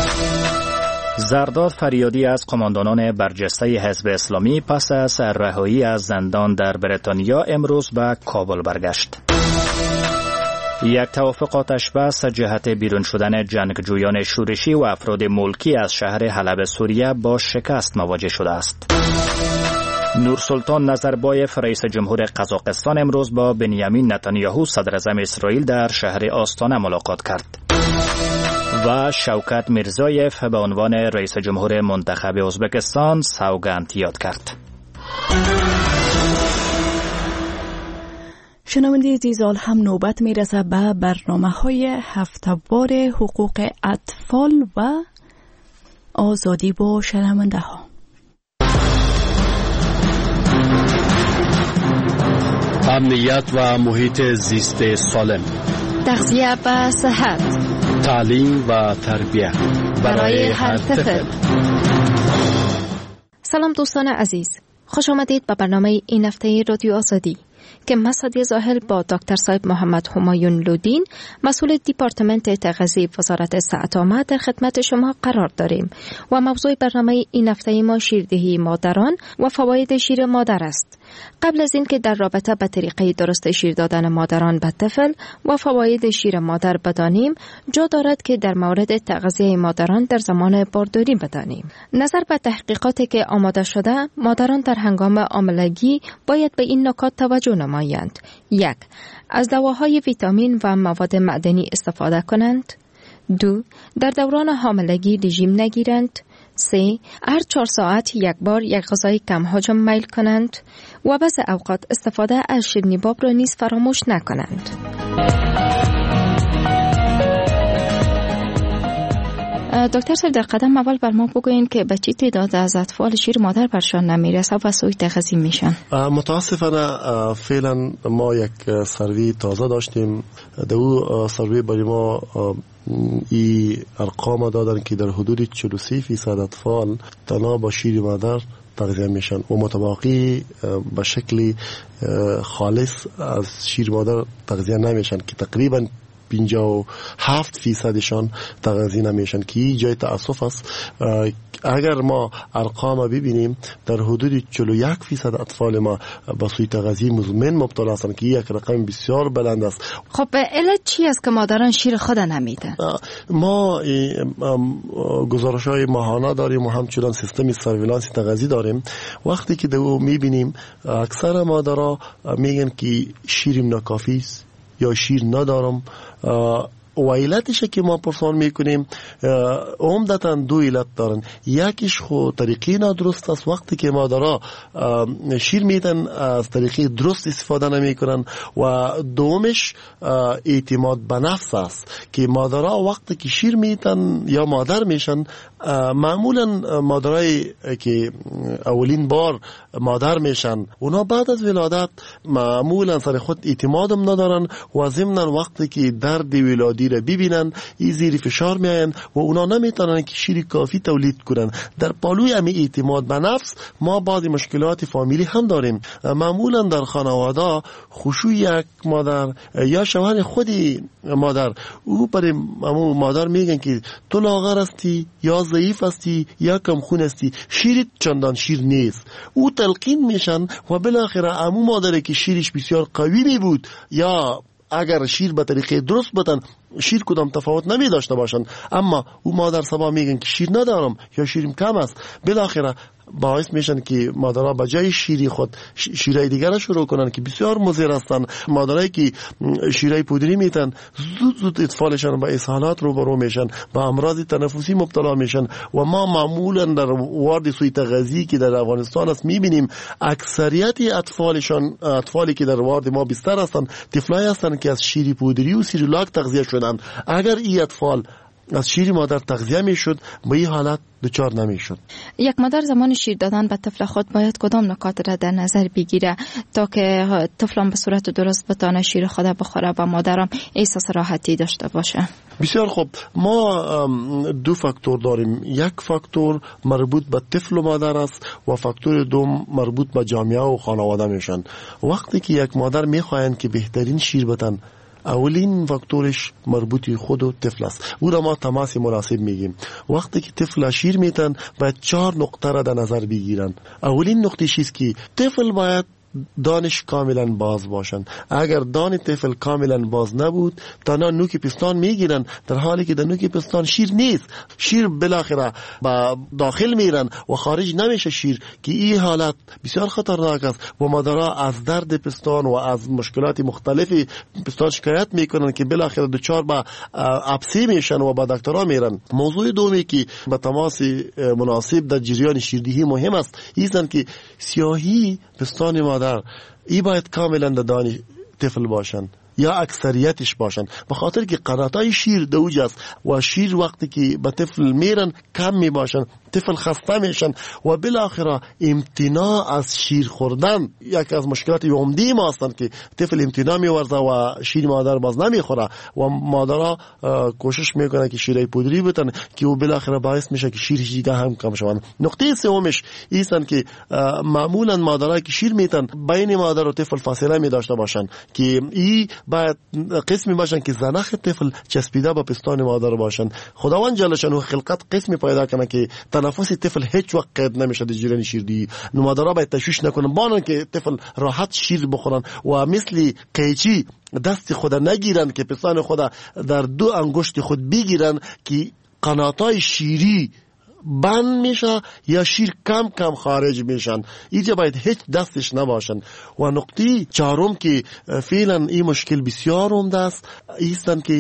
زرداد فریادی از قماندانان برجسته حزب اسلامی پس از رهایی از زندان در بریتانیا امروز به کابل برگشت. یک توافق آتش بس جهت بیرون شدن جنگجویان شورشی و افراد ملکی از شهر حلب سوریه با شکست مواجه شده است. نورسلطان نظربایف رئیس جمهور قزاقستان امروز با بنیامین نتانیاهو صدر اعظم اسرائیل در شهر آستانه ملاقات کرد. و شوکت میرزایف به عنوان رئیس جمهور منتخب ازبکستان سوگند یاد کرد. شنونده عزیزان، هم نوبت میرسه به برنامه‌های هفته‌وار حقوق اطفال و آزادی با شنونده ها. امنیت و محیط زیست سالم، تغذیه و صحت، تعلیم و تربیت برای هر طفل. سلام دوستان عزیز، خوش آمدید به برنامه این هفته رادیو آزادی که من سعدیه زاهل با دکتر صاحب محمد همایون لودین مسئول دیپارتمنت تغذیه وزارت صحت عامه در خدمت شما قرار داریم و موضوع برنامه این هفته ما شیردهی مادران و فواید شیر مادر است. قبل از این که در رابطه با طریقه درست شیر دادن مادران به طفل و فواید شیر مادر بدانیم، جا دارد که در مورد تغذیه مادران در زمان بارداری بدانیم. نظر به تحقیقاتی که آماده شده، مادران در هنگام حاملگی باید به این نکات توجه نمایند. 1. از دواهای ویتامین و مواد معدنی استفاده کنند. 2. در دوران حاملگی رژیم نگیرند. 3. هر 4 ساعت یک بار یک غذای کم حجم میل کنند و بعض اوقات استفاده از شیرینی باب را نیز فراموش نکنند. دکتر صاحب، در قدم اول بر ما بگوین که به چه تعداد از اطفال شیر مادر برشان نمیرسه و سوی تغذیه میشن؟ متاسفانه فعلا ما یک سروی تازه داشتیم. در او سروی برای ما این ارقام دادن که در حدود 43% اطفال تنها با شیر مادر تغذیه میشن و متباقی به شکل خالص از شیر مادر تغذیه نمیشن که تقریبا 57%شان تغذیه نمیشن که این جای تأسف است. اگر ما ارقام ببینیم در حدود 41% اطفال ما به سوی تغذیه مزمن مبتلا هستند که یک رقم بسیار بلند است. خب علت چی است که مادران شیر خود نمیدن؟ ما گزارش‌های ماهانه داریم و همچنان سیستم سرویلانس تغذیه داریم. وقتی که دو میبینیم اکثر مادرها میگن که شیرم ناکافی است یا شیر ندارم و علتش که ما پرسان میکنیم عمدتاً 2 علت دارن. یکیش خو طریقی نادرست است. وقتی که مادرها شیر میدن از طریقی درست استفاده نمیکنن و دومش اعتماد به نفس است که مادرها وقتی که شیر میدن یا مادر میشن، معمولا مادرای که اولین بار مادر میشن اونا بعد از ولادت معمولا سر خود اعتمادم ندارن و ضمناً وقتی که درد ولادی را ببینن این زیر فشار میاین و اونا نمیتونن که شیر کافی تولید کنن. در پالوی امی اعتماد به نفس ما بعض مشکلات فامیلی هم داریم. معمولا در خانواده خشوع یک مادر یا شوهر خودی مادر او برای مادر میگن که تو لاغر هستی یا ضعیف هستی یا کم خون هستی، شیرت چندان شیر نیست. او تلقین میشن و بالاخره عمو مادره که شیرش بسیار قوی می بود یا اگر شیر به طریقه درست بدن شیر کدام تفاوت نمی داشته باشن، اما او مادر سبا میگن که شیر ندارم یا شیرم کم است، بالاخره باعث میشن که مادرها به جای شیری خود شیرای دیگر را شروع کنن که بسیار مضر هستند. مادرایی که شیرای پودری میتن زود اطفالشان با اسهالات روبرو میشن، با امراض تنفسی مبتلا میشن و ما معمولا در وارد سوی تغذیه که در افغانستان است میبینیم اکثریت اطفالی که در وارد ما بستر هستند طفلای هستند که از شیری پودری و سیریلاک تغذیه شدن. اگر این اطفال از شیر مادر تغذیه میشد به این حالت دچار نمیشد. یک مادر زمان شیر دادن به طفل خود باید کدام نکات را در نظر بگیره تا که طفلم به صورت درست بتانه شیر خود بخوره و مادرم احساس راحتی داشته باشه؟ بسیار خوب، ما دو فاکتور داریم. یک فاکتور مربوط به طفل و مادر است و فاکتور دوم مربوط به جامعه و خانواده میشن. وقتی که یک مادر میخواهند که بهترین شیر بدن، اولین فاکتورش مربوط خود و طفل است. او را ما تماس مناسب میگیم. وقتی که طفل شیر میتن باید 4 نقطه را در نظر بگیرن. اولین نقطه چیست که طفل باید دانش کاملا باز باشن. اگر دان طفل کاملا باز نبود تنها نوک پستان میگیرن، در حالی که در نوک پستان شیر نیست. شیر بالاخره با داخل میرن و خارج نمیشه شیر که این حالت بسیار خطرناک است و مادرها از درد پستان و از مشکلات مختلفی پستان شکایت میکنن که بالاخره دچار به ابسی میشن و با دکترها میرن. موضوع دومی که به تماس مناسب در جریان شیردهی مهم است ایستن که سیاهی پستان مادر ای باید کاملا در دان طفل باشن یا اکثریتش باشن، به خاطر که قناتای شیر دوج است و شیر وقتی که به طفل میرن کم می باشن، طفل خسته میشن و بالاخره امتناع از شیر خوردن یکی از مشکلات عمده ما هستند که طفل امتناع میورزه و شیر مادر باز نمیخوره و مادرها کوشش میکنه که شیرای پودری بدن که او بالاخره باعث میشه که شیرش دیگه هم کم شوند. نقطه سومش ایستن که معمولا مادرها که شیر میتن بین مادر و طفل فاصله می داشته باشن که این باید قسمی باشن که زنخ طفل چسبیده با پستان مادر باشن. خداوند جل شانه خلقت قسمی پیدا کنه که تنفس طفل هیچ وقت قید نمیشه در جریان شیردهی. مادرها باید تشویش نکنن بانن که طفل راحت شیر بخورن و مثل قیچی دست خود نگیرن که پستان خود در 2 انگشت خود بگیرن که قناتای شیری بند میشه یا شیر کم کم خارج میشن. اینجا باید هیچ دستش نباشن. و نقطه 4 که فعلا این مشکل بسیار عمده است ایستن که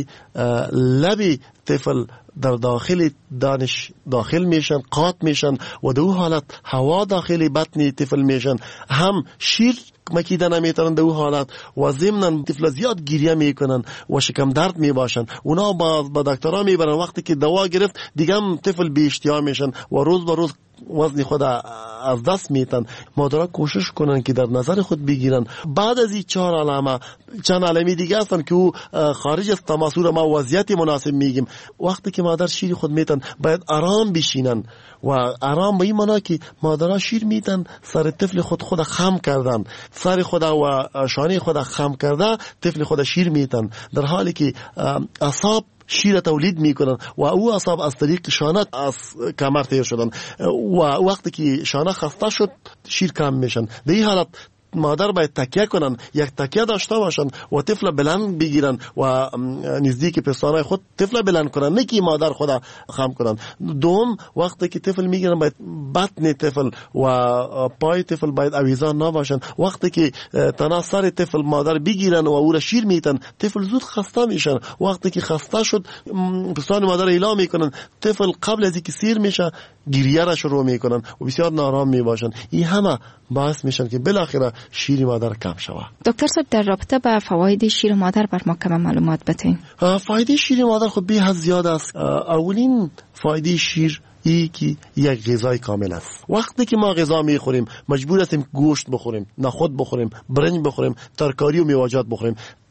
لب طفل در داخل دانش داخل میشن، قاط میشن و در اون حالت هوا داخل بطن طفل میشن، هم شیر مکیده نمیتونن در اون حالت و ضمناً طفل زیاد گریه میکنن و شکم درد میباشن. اونا با دکترها میبرن، وقتی که دوا گرفت دیگه هم طفل بی اشتها میشن و روز به روز وزن خود از دست میتن. مادرها کوشش کنن که در نظر خود بگیرن. بعد از این 4 علامه چند علامه دیگه هستن که او خارج از تماس رو ما وضعیت مناسب میگیم. وقتی که مادر شیر خود میتن باید آرام بشینن و آرام به این معنا که مادرها شیر میتن سر طفل خود خم کردن، سر خود و شانه خود خم کرده طفل خود شیر میتن، در حالی که اعصاب شیر تولید میکنن و او اعصاب از طریق شانه از کمر تیر شدن و وقتی که شانه خسته شد شیر کم میشن. در این حالت مادر باید تکیه کنن، یک تکیه داشته باشن و طفل بلند بگیرن و نزدیک پستانای خود طفل بلند کنن، نه که مادر خود خم کنن. دوم وقتی که طفل میگیرن باید بطن طفل و پای طفل باید آویزان نباشن. وقتی که تنها سر طفل مادر بگیرن و او را شیر میتن طفل زود خسته میشن. وقتی که خسته شد پستان مادر اعلام میکنن، طفل قبل از اینکه سیر میشه گریه را شروع میکنن و بسیار نارام میباشن. این همه باعث میشن که بالاخره شیر مادر کم شود. دکتر صاحب در رابطه با فواید شیر مادر بر ما کم معلومات بدین. فایده شیر مادر خود به حد زیاد است. اولین فایده شیر ای که یک غذای کامل است. وقتی که ما غذا میخوریم مجبور هستیم گوشت بخوریم، نخود بخوریم، برنج بخوریم، ترکاری و میوه‌جات بخوریم.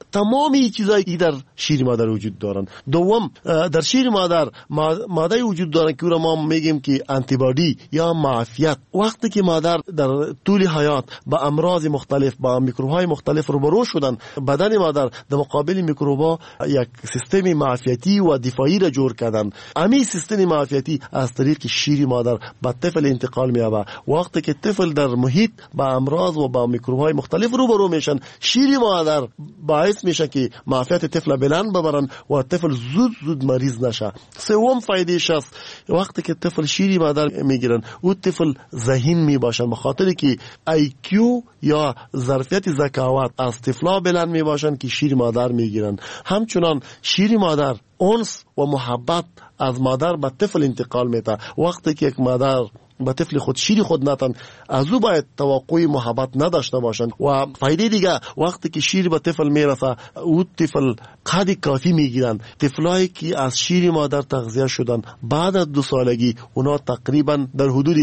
تمام این چیزایی در شیر مادر وجود دارن. دوم، در شیر مادر ماده وجود دارن که ما میگیم که آنتیبادی یا معافیت. وقتی که مادر در طول حیات با امراض مختلف، با میکروب‌های مختلف روبرو شدن، بدن مادر در مقابل میکروب‌ها یک سیستم معافیتی و دفاعی را جور کردن. همین سیستم معافیتی از طریق شیر مادر به طفل انتقال می‌یابه. وقتی که طفل در محیط با امراض و با میکروب‌های مختلف روبرو میشن، شیر مادر باعث میشه که معافیت طفل بلند ببرن و طفل زود مریض نشه. سوم فایدهش است وقتی که طفل شیر مادر میگیرن، او طفل ذهین میباشن، به خاطر که IQ یا ظرفیت ذکاوت از طفلا بلند میباشن که شیر مادر میگیرن. همچنان شیر مادر انس و محبت از مادر به طفل انتقال میده. وقتی که یک مادر به طفل خود شیر خود نتن، از او باید توقع محبت نداشته باشند. و فایده دیگه، وقتی که شیر به طفل میرسه، او طفل قد کافی میگیرن. طفلایی که از شیر مادر تغذیه شدن بعد از 2 سالگی، اونا تقریبا در حدود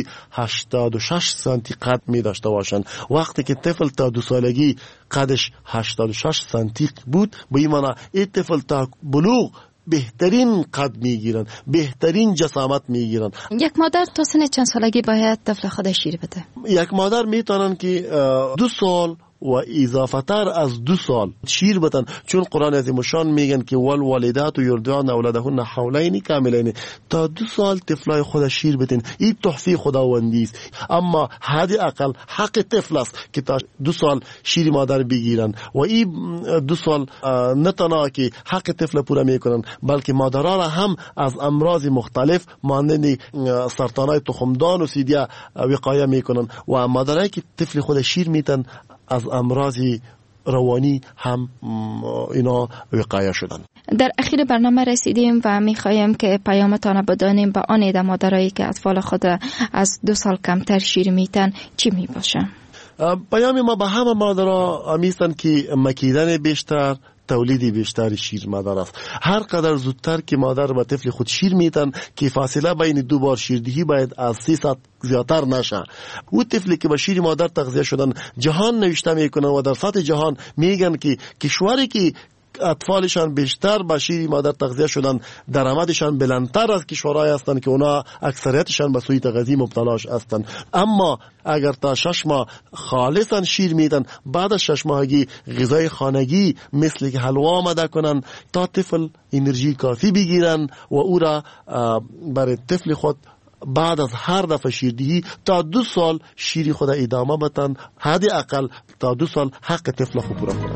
86 سانتی قد می داشته باشند. وقتی که طفل تا 2 سالگی قدش 86 سانتی بود، به این معنی این طفل تا بلوغ بهترین قد میگیرن، بهترین جسامت میگیرن. یک مادر تا سن چند سالگی باید طفل خود شیر بده؟ یک مادر میتونن که 2 سال و اضافه تر از 2 سال شیر بدن، چون قرآن عظیم الشان میگن که والوالدات یرضعن اولادهن حولین کاملین. تا 2 سال طفلای خود شیر بدن، این تحفه خداوندی است. اما حد اقل حق طفل است که تا 2 سال شیر مادر بگیرن. و این 2 سال نه تنها که حق طفل پورا میکنن، بلکه مادرها را هم از امراض مختلف مانند سرطانای تخمدان و سیدیا وقایه میکنن. و مادرایی که طفل خود شیر میتن از امراض روانی هم اینا وقایه شدن. در اخیر برنامه رسیدیم و میخوایم که پیامتان بدانیم به آن عده مادرایی که اطفال خود از 2 سال کمتر شیر میتن چی میباشه؟ پیام ما به همه مادرها همیستن که مکیدن بیشتر، تولید بیشتر شیر مادر است. هر قدر زودتر که مادر به طفل خود شیر میتن که فاصله بین 2 بار شیردهی باید از 3 ساعت زیادتر نشه. او طفلی که به شیر مادر تغذیه شدن، جهان نوشته میکنن و در سطح جهان میگن که کشوری که اطفالشان بیشتر با شیر مادر تغذیه شدن، درآمدشان بلندتر از کشورهای هستند که اونا اکثریتشان به سوی تغذیه مبتلاش هستند. اما اگر تا 6 ماه خالصا شیر میدن، بعد از 6 ماهگی غذای خانگی مثل که حلوا آماده کنن تا طفل انرژی کافی بگیرن و او را برای طفل خود بعد از هر دفعه شیردهی تا 2 سال شیری خود ادامه بدن. حد اقل تا 2 سال حق طفل خود پورا کنن.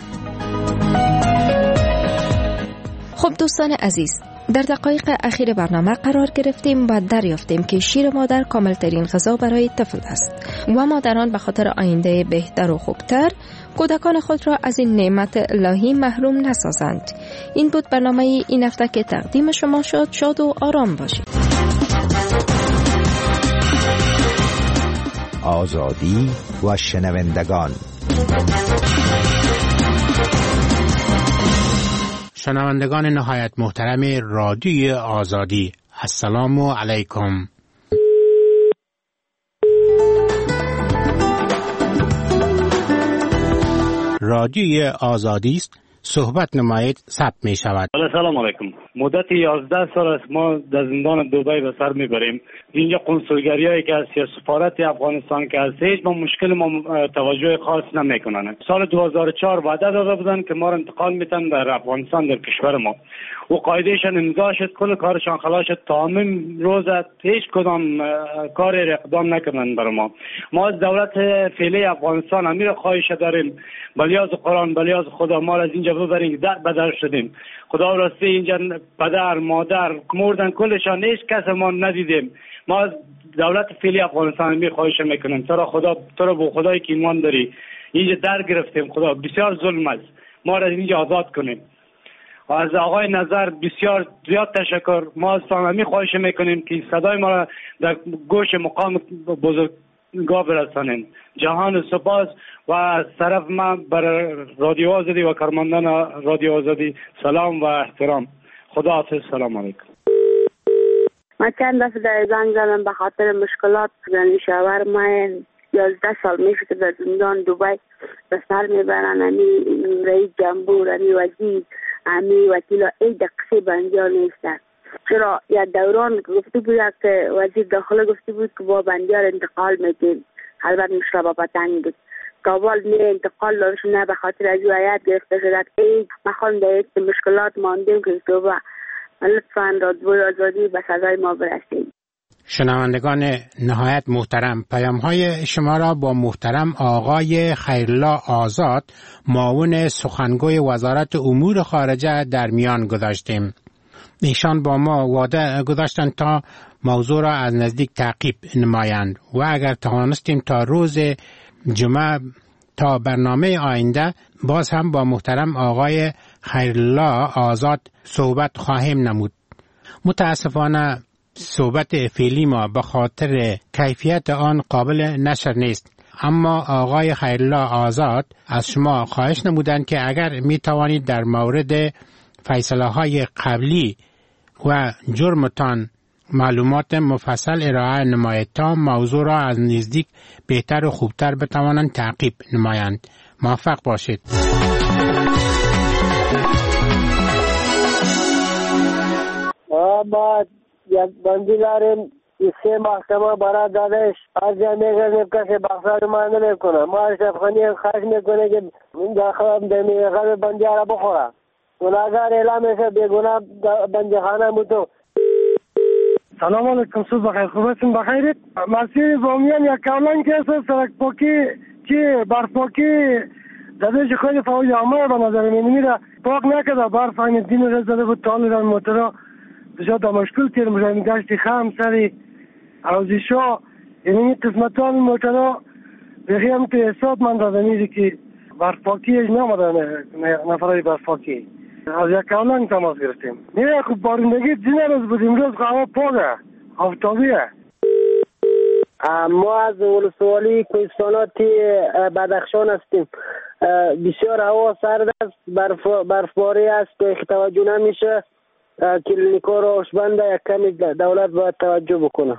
خب دوستان عزیز، در دقایق اخیر برنامه قرار گرفتیم و دریافتیم که شیر مادر کاملترین غذا برای طفل است و مادران به خاطر آینده بهتر و خوبتر کودکان خود را از این نعمت الهی محروم نسازند. این بود برنامه این هفته که تقدیم شما شد. شاد و آرام باشید. آزادی و شنوندگان. شنوندگان نهایت محترم رادیوی آزادی، السلام علیکم. رادیوی آزادی است، صحبت نمایید ثبت می شود. سلام علیکم. مدت 11 سال است ما در زندان دبی به سر میبریم. اینجا قنصلگریایی که از سفارت افغانستان که هست هیچ مشکل ما توجه خاص نمیکنن. سال 2004 وعده داده بودن که ما را انتقال میتن در افغانستان، در کشور ما، و قاعدهشان امضا شد، کل کارشان خلاص شد. تا همین روز هیچ کدام کار اقدام نکردن برای ما. ما از دولت فعلی افغانستان امیر خواهش داریم بلیاز قرآن، بلیاز خدا، ما از اینجا ببرین. در بدر شدیم. خدا راستی اینجا پدر مادر مردن، کلشان هیچ کس ما ندیدیم. ما از دولت فعلی افغانستان می خواهش میکنیم تو را با خدایی که ایمان داری اینجا در گرفتیم. خدا بسیار ظلم است، ما را اینجا آزاد کنیم. از آقای نظر بسیار زیاد تشکر. ما از می خواهش میکنیم که صدای ما را در گوش مقام بزرگگاه برسانیم. جهان سپاس و از طرف من برای رادیو آزادی و کارمندان رادیو آزادی سلام و احترام. خدا حافظ. سلام علیکم. من چند دفعه زنگ زدم به خاطر مشکلات زنی شاور. من 11 سال میشه که در زندان دبی به سر میبرن. امی رئیس جمهور، امی وزیر، امی وکیل ای دقیقه بندیان نیستن. چرا یا دوران گفته بود که وزیر داخله گفته بود که با بندیان انتقال میدیم، البته مشربا پتنگ بود. کابل می انتقال دارش نه به خاطر از ویات گرفته شد. ای مخوام در مشکلات ماندیم که تو لطفاً رادیوی آزادی به سزای ما برسید. شنوندگان نهایت محترم، پیام‌های شما را با محترم آقای خیرالله آزاد، معاون سخنگوی وزارت امور خارجه در میان گذاشتیم. ایشان با ما وعده گذاشتند تا موضوع را از نزدیک تعقیب نمایند و اگر توانستیم تا روز جمعه تا برنامه آینده باز هم با محترم آقای خیرالله آزاد صحبت خواهیم نمود. متاسفانه صحبت فعلی ما به خاطر کیفیت آن قابل نشر نیست، اما آقای خیرالله آزاد از شما خواهش نمودند که اگر می توانید در مورد فیصله های قبلی و جرمتان معلومات مفصل ارائه نمایید تا موضوع را از نزدیک بهتر و خوبتر بتوانند تعقیب نمایند. موفق باشید. بعد یک بندی داریم 3 محکمه برای دادش هر جا میگردیم کسی بخشار ما نمیکنه. ما اشرف غنی خواهش میکنه که داخل دمیغه بندی را بخوره. گناهگار اعلام میشه بیگناه بندی خانه بودو. سلام علیکم، صبح بخیر، خوبتون بخیرید. مسیر بامیان یک کولان که است، سرک پاکی چی برف پاکی زدهش خیلی فوج عامه به نظر میره پاک نکرده. برف این دین رو زده بود تالی ران موترها بسیار دا مشکل تیر مجایم گشتی خم سری عوضیشا. یعنی این قسمت ها موترها بخی هم که حساب من داده میده که برف پاکی اج نامده نفرهای برف پاکی. از یک کولان تماس گرفتیم. میره خوب بارندگی زین روز بود، امروز هوا پاکه آفتابیه. ما از ولسوالی کوهستاناتی بدخشان هستیم. بسیار هوا سرد است، برفباری است که توجه نمیشه. کلینیکا رو آشبنده یک کمی دولت باید توجه بکنه.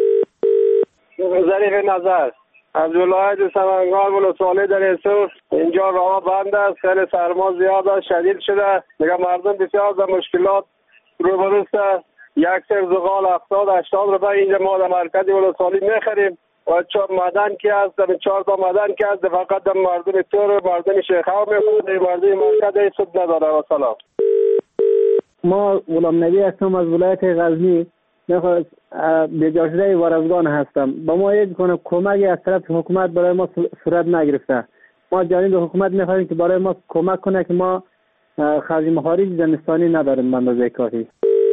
ظریف نظر از ولایت سمنگان ولسوالی در ایسوس، اینجا راه بند است، خیلی سرما زیاد است، شدید شده. میگم مردم بسیار در مشکلات روبروست است. یک سر زغال 70-80 روپیه اینجا ما در مرکز ولسوالی میخریم و 4 معدن که هست، 4 تا معدن که هست فقط در مردم تور مردم شیخاو میخوره، مردم مرکز ایسوس نداره. و سلام. ما غلام نبی هستم از ولایت غزنی، بی‌جاشده وارزگان هستم. با ما یک کمکی از طرف حکومت برای ما صورت نگرفته. ما جانب حکومت می‌خواهیم که برای ما کمک کنه که ما خرج مخارج زمستانی نداریم به اندازه کافی.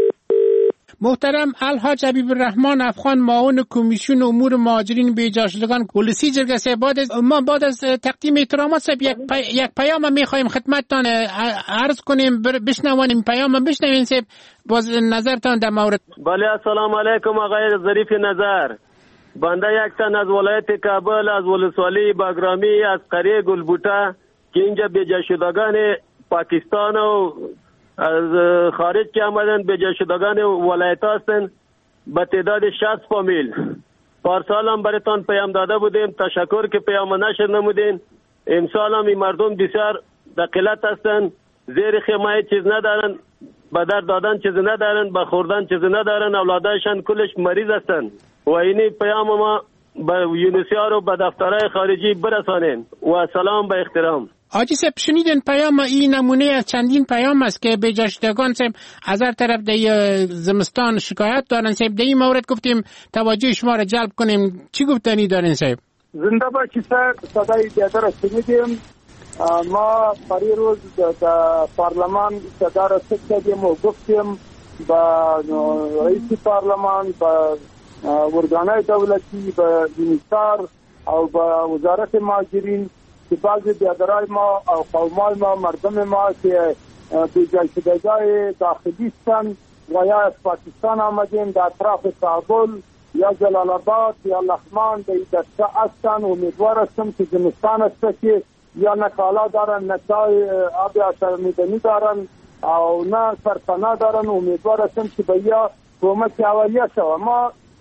محترم الحاج حبیب الرحمن افغان، معاون کمیسیون امور مهاجرین بی‌جاشدگان ولسی جرگه، بعد از تقدیم احترامات یک پیام می‌خوایم خدمتتان عرض کنیم، بشنویم پیام بشنویم سب باز نظرتان در مورد. بله، السلام علیکم آقای ظریف نظر. بنده یک تن از ولایت کابل از ولسوالی باگرامی از قریه گلبوته که اینجا بی‌جاشدگان پاکستان و از خارج که آمدن بی‌جاشدگان ولایت هستند به تعداد 60 فامیل. پارسال هم برایتان پیام داده بودیم، تشکر که پیام نشر نمودین. امسال هم این مردم بسیار در قلت هستند، زیر خیمه چیز ندارن، به در دادن چیز ندارن، به خوردن چیز ندارن، اولادایشان کلش مریض هستند و اینی پیام ما به یونیسیار و به دفترهای خارجی برسانین و سلام به احترام. آجی سب شنیدن پیام این نمونه از چندین پیام است که بی‌جاشدگان سب از هر طرف در زمستان شکایت دارن. سب در این مورد گفتیم توجه شما را جلب کنیم، چی گفتنی دارین سب؟ زنده باشی سر، صدای دیگر را شنیدیم. ما پری روز در پارلمان صدا را سک کردیم و گفتیم با رئیس پارلمان، با ارگانهای دولتی، با یونیسار او با وزارت مهاجرین که بعضی بیادرهای ما او قومای ما مردم ما که بی‌جاشدگان داخلی هستند و یا از پاکستان آمدیم در اطراف کابل یا جلال آباد یا لغمان در این دسته هستند. امیدوار هستم که زمستان است که یا نه کالا دارن، نه چای آب آشامیدنی دارن او نه سرپناه دارن. امیدوار هستم که به یا کمک اولیه شود. ما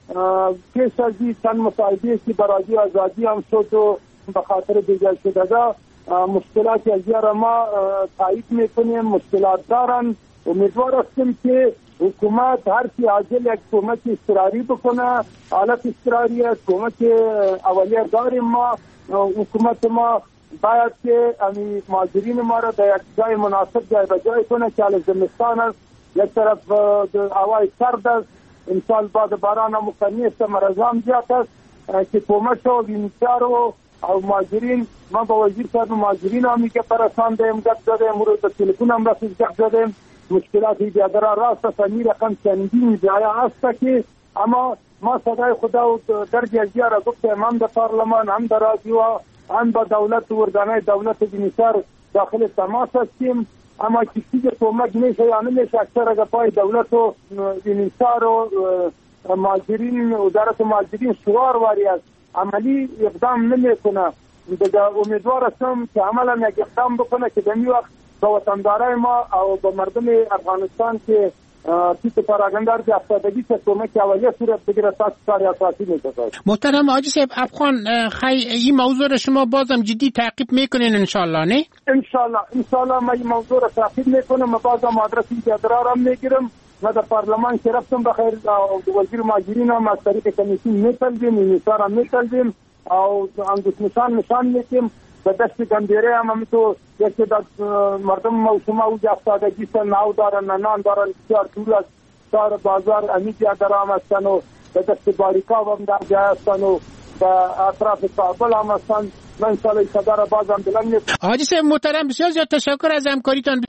پیش از این چند مصاحبه که برای آزادی هم شد و به خاطر دیگر شده مشکلات از ما تایید میکنیم، مشکلات دارن. امیدوار هستیم که حکومت هر کی عاجل یک حکومت اضطراری بکنه، حالت اضطراری است. حکومت اولیه داریم ما، حکومت ما باید که مهاجرین ما را در یک جای مناسب جای به جای کنه که حال زمستان است، یک طرف هوای سرد است، امسال بعد باران هم نیست، مرضام زیاد است که کمک و وینچار و مهاجرین. ما با وزیر صاحب مهاجرین هم که پرسان دیم گفت زدیم، رو به تلفن هم رسید گفت زدیم، مشکلات بیادرا راست است. این رقم چندین جایا هست که اما ما صدای خدا و درجه ازیا را گفتیم، هم در پارلمان، هم در رادیو، هم با دولت و ارگانهای دولت بینیسار داخل تماس هستیم. اما چیزی کمک میشه یا نمیشه اکثر اگر پای دولت و بینیسار و مهاجرین، وزارت مهاجرین سوارواری است، عملی اقدام نمیکنه. امیدوار هستم که عملا یک اقدام بکنه که دمی وقت با وطندارای ما او با مردم افغانستان که تیت پراگندار دی افتادگی چه کمک اولیه صورت بگیره تا کاری اساسی میشه. محترم حاجی صاحب افغان این موضوع را شما بازم جدی تعقیب میکنین انشالله نه؟ انشالله ما این موضوع را تعقیب میکنم. ما بازم آدرس ادرار هم میگیرم و در پارلمان که رفتم بخیر وزیر مهاجرین هم از طریق کمیسیون میطلبیم، مینیستر هم میطلبیم او انگوش نشان میتیم به دست گندیره هم تو یکی در مردم موسومه او افتادگی سن ناو دارن، نان دارن، بسیار طول از دار بازار امیدی درام هستن و به دست باریکا هم در جای هستن و به اطراف کابل هم هستن. من انشاءالله این صدا را بازم بلند میکنم. حاجی صاحب محترم بسیار زیاد تشکر از همکاریتان.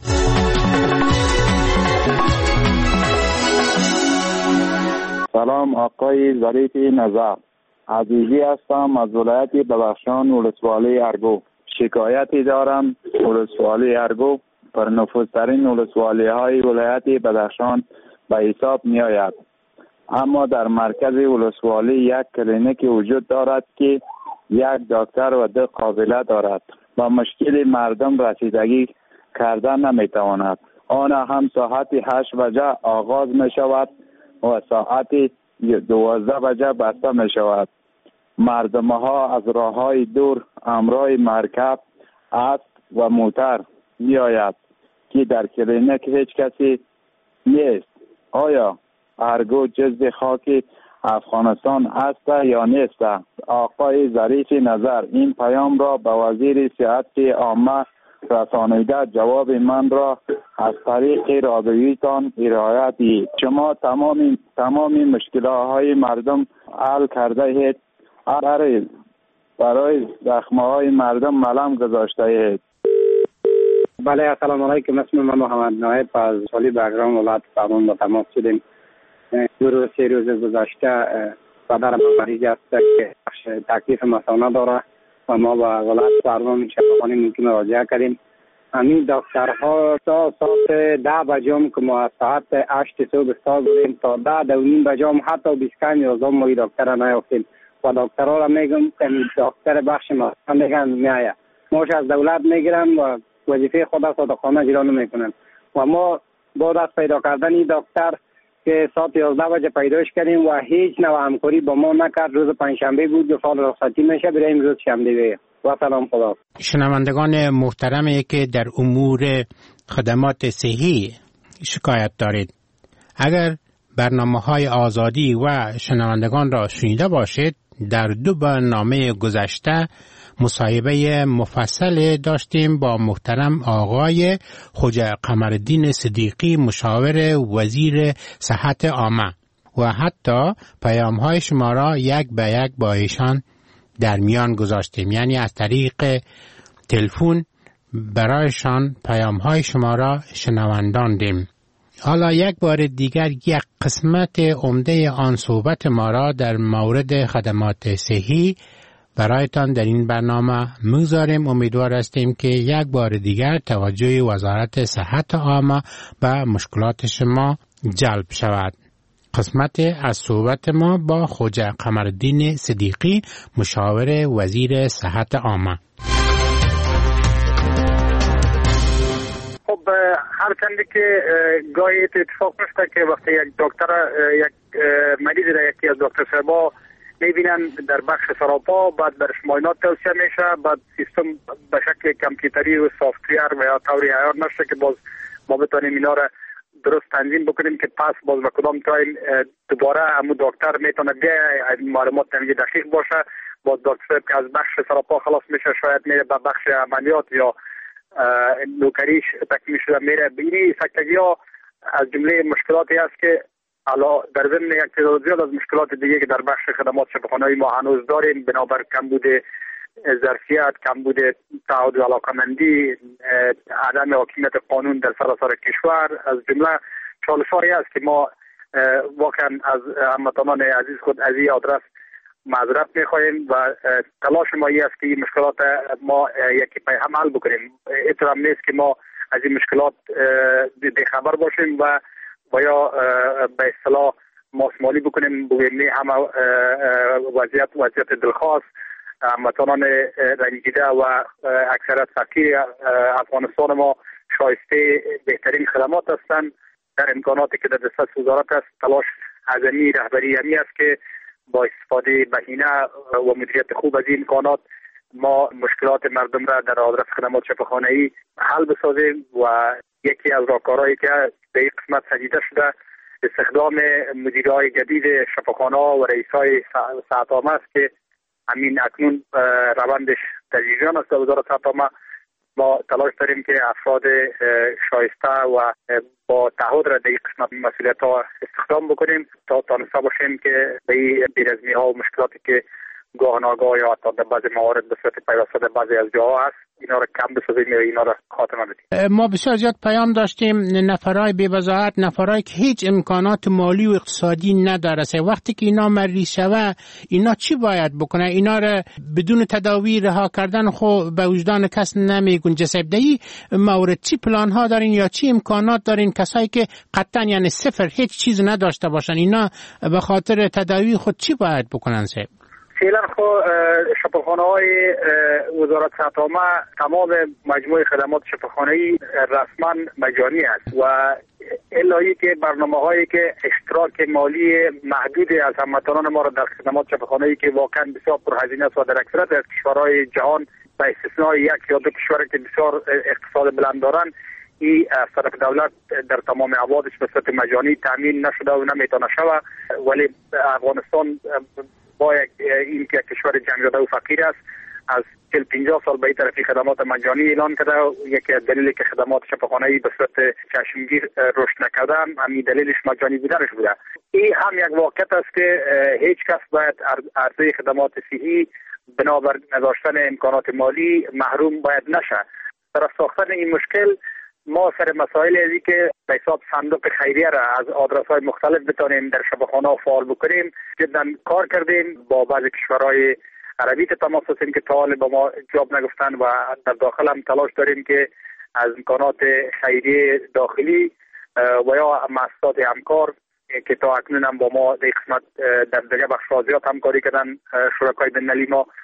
سلام آقای ظریف نظر، عزیزی هستم از ولایت بدخشان ولسوالی ارگو. شکایتی دارم ولسوالی ارگو پر نفوذترین ولسوالی های ولایت بدخشان به حساب می آید، اما در مرکز ولسوالی یک کلینیک وجود دارد که یک دکتر و 2 قابله دارد. با مشکل مردم رسیدگی کردن نمی تواند. آن هم ساعت 8 بجه آغاز می شود و ساعت 12 بجه بسته می شود. مردم ها از راه های دور همراه مرکب، اسب و موتر می آید که در کلینیک هیچ کسی نیست. آیا ارگو جزو خاک افغانستان است یا نیست؟ آقای ظریف نظر این پیام را به وزیر صحت عامه رسانیده. جواب من را از طریق رادیویتان ارائه دهید. شما تمام مشکلات مردم حل کرده اید، برای زخمه های مردم ملم گذاشته اید. بله السلام علیکم، اسم من محمد نایب از سالی بگرام ولایت فرمان با تماس شدیم. 2 روز 3 روز گذشته پدر من مریض است که تکلیف مثانه داره و ما با ولایت فرمان شفاخانه ممکن مراجعه کردیم. همین دکترها تا ساعت 10 بجه که ما ساعت 8 صبح استاد بودیم تا 10 نیم بجه حتی 25 روزا ما دکتر نیافتیم و دکترها را میگم که دکتر بخش ما میگن میآید ماش از دولت میگیرن و وظیفه خود از صادقانه اجرا نمیکنن و ما بعد از پیدا کردن این دکتر که ساعت 11 بجه پیداش کردیم و هیچ نوع همکاری با ما نکرد. روز پنجشنبه بود 2 سال رخصتی میشه بریم روز شنبه. و سلام خدا. شنوندگان محترمی که در امور خدمات صحی شکایت دارید، اگر برنامه‌های آزادی و شنوندگان را شنیده باشید، در 2 برنامه گذشته مصاحبه مفصل داشتیم با محترم آقای خواجه قمرالدین صدیقی مشاور وزیر صحت عامه و حتی پیام‌های شما را یک به یک با ایشان در میان گذاشتیم، یعنی از طریق تلفن برایشان پیام‌های شما را شنواندیم. حالا یک بار دیگر یک قسمت عمده آن صحبت ما را در مورد خدمات صحی برایتان در این برنامه می‌گذاریم. امیدوار هستیم که یک بار دیگر توجه وزارت صحت عامه به مشکلات شما جلب شود. قسمت از صحبت ما با خواجه قمرالدین صدیقی مشاور وزیر صحت عامه. خب هر چندی که گاهی اتفاق میفته که وقتی یک دکتر یک مریض را یکی از دکتر صاحبا میبینن در بخش سراپا، بعد برش معاینات توصیه میشه، بعد سیستم به شکل کامپیوتری و سافتویر و یا طوری عیار نشه که باز ما بتونیم اینا را درست تنظیم بکنیم که پس باز به کدام تایم دوباره همون دکتر میتونه بیا معلومات نمیگه دقیق باشه. باز دکتر صاحب که از بخش سراپا خلاص میشه شاید میره به بخش عملیات یا نوکریش تکمیل شده میره. بینی سکتگی ها از جمله مشکلاتی است که حالا در ضمن یک تعداد زیاد از مشکلات دیگه که در بخش خدمات شفاخانه‌ای ما هنوز داریم، بنابر کمبود ظرفیت، کمبود تعهد و علاقمندی، عدم حاکمیت قانون در سراسر کشور، از جمله چالش‌هایی است که ما واقعا از هموطنان عزیز خود از این آدرس معذرت می‌خواهیم و تلاش ما است که این مشکلات ما یکی پای هم حل بکنیم. اینطور هم نیست که ما از این مشکلات بی‌خبر باشیم و یا به اصطلاح ماسمالی بکنیم بگیم نه همه وضعیت دلخواست هموطنان رنجیده و اکثریت فقیر افغانستان ما شایسته بهترین خدمات هستند. در امکاناتی که در دسترس وزارت است تلاش عظیمی رهبری همی است که با استفاده بهینه و مدیریت خوب از این امکانات ما مشکلات مردم را در آدرس خدمات شفاخانه‌ای حل بسازیم و یکی از راهکارهایی که به این قسمت سنجیده شده استخدام مدیرای جدید شفاخانه و رئیسای ساعتنامه است که همین اکنون روندش در جریان است. در وزارت ساعتنامه ما تلاش داریم که افراد شایسته و با تعهد را در این قسمت مسئولیت ها استخدام بکنیم تا تانسته باشیم که به این بی‌نظمی ها و مشکلاتی که گاه ناگاه یا حتی در بعضی موارد به صورت پیوسته در بعضی از جاها هست اینا را کم بسازیم یا اینا را خاتمه بدیم. ما بسیار زیاد پیام داشتیم نفرای بی وضاحت، نفرای که هیچ امکانات مالی و اقتصادی نداره. وقتی که اینا مریض شوه اینا چی باید بکنه؟ اینا را بدون تداوی رها کردن خو به وجدان کس نمیگنجه. دایی مورد چی پلان ها دارین یا چی امکانات دارین کسایی که قطعا یعنی صفر هیچ چیز نداشته باشن اینا به خاطر تداوی خود چی باید بکنن؟ فعلا شفاخانه‌های وزارت صحت‌عامه تمام مجموعه خدمات شفاخانه‌ای رسما مجانی است و الهی که برنامه‌هایی که اشتراک مالی محدودی از هموطنان ما را در خدمات شفاخانه‌ای که واقعا بسیار پرهزینه است و در اکثریت از کشورهای جهان به استثنای یک یا دو کشوری که بسیار اقتصاد بلند دارند این از طرف دولت در تمام عوادش به صورت مجانی تامین نشده و نمیتونه شود. ولی افغانستان با این که کشور جنگ زده و فقیر است از 40-50 سال به این طرفی خدمات مجانی اعلان کرده. یکی از دلیلی که خدمات شفاخانه‌ای به صورت چشمگیر رشد نکردن همین دلیلش مجانی بودنش بوده. این هم یک واقعیت است که هیچ کس باید عرضه خدمات صحی بنابر نداشتن امکانات مالی محروم باید نشه. در ساختن این مشکل ما سر مسائل ازی که به حساب صندوق خیریه را از آدرس‌های مختلف بتونیم در شفاخانه‌ها فعال بکنیم جدا کار کردیم. با بعضی کشورهای عربی تماس داشتیم که تا حال با ما جواب نگفتن و در داخل هم تلاش داریم که از امکانات خیریه داخلی و یا مؤسسات همکار که تا اکنون هم با ما در قسمت در دیگه بخش‌ها زیاد همکاری کردن شرکای بین‌المللی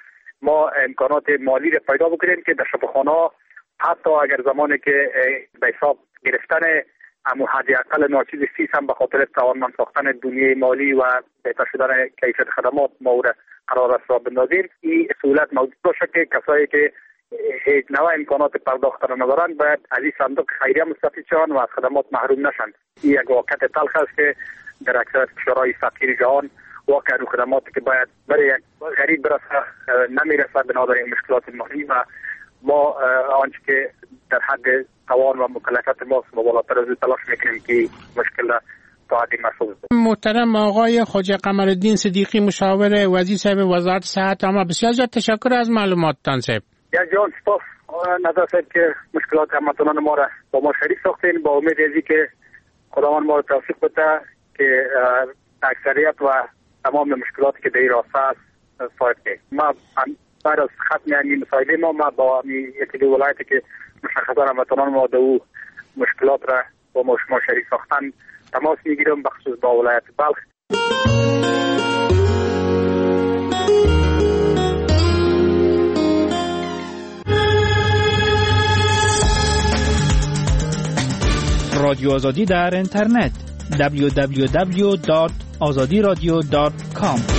ما امکانات مالی را پیدا بکنیم که در شفاخانه‌ها حتی اگر زمانی که به حساب گرفتن امو حداقل ناچیز فیس هم به خاطر توانمند ساختن دنیای مالی و بهتر شدن کیفیت خدمات ما را قرار است را بندازیم این سهولت موجود باشه که کسایی که هیچ نوع امکانات پرداخت را ندارند باید از این صندوق خیریه مستفید شوند و از خدمات محروم نشند. این یک واقعیت تلخ است که در اکثر کشورهای فقیر جهان واقعا رو خدماتی که باید برای یک غریب برسه نمیرسه بنابراین مشکلات مالی و ما آنچه که در حد توان و مکلفیت ماست و بالاتر از تلاش میکنیم که مشکل تا حدی محسوب. محترم آقای خواجه قمرالدین صدیقی مشاور وزیر صاحب وزارت صحت عامه بسیار زیاد تشکر از معلوماتتان صاحب. یک جان سپاس نظر صاحب که مشکلات هموطنان ما را با ما شریک ساختین. با امید ازی که خداوند ما را توفیق بده که اکثریت و تمام مشکلاتی که در این راسته است صاحب کنیم. ما بعد از ختم این مسائل ما با یکی دو ولایتی که مشخصا هموطنان ما دو مشکلات را با ما شما شریک ساختن تماس میگیرم بخصوص با ولایت بلخ. رادیو آزادی در اینترنت www.azadi.org azadiradio.com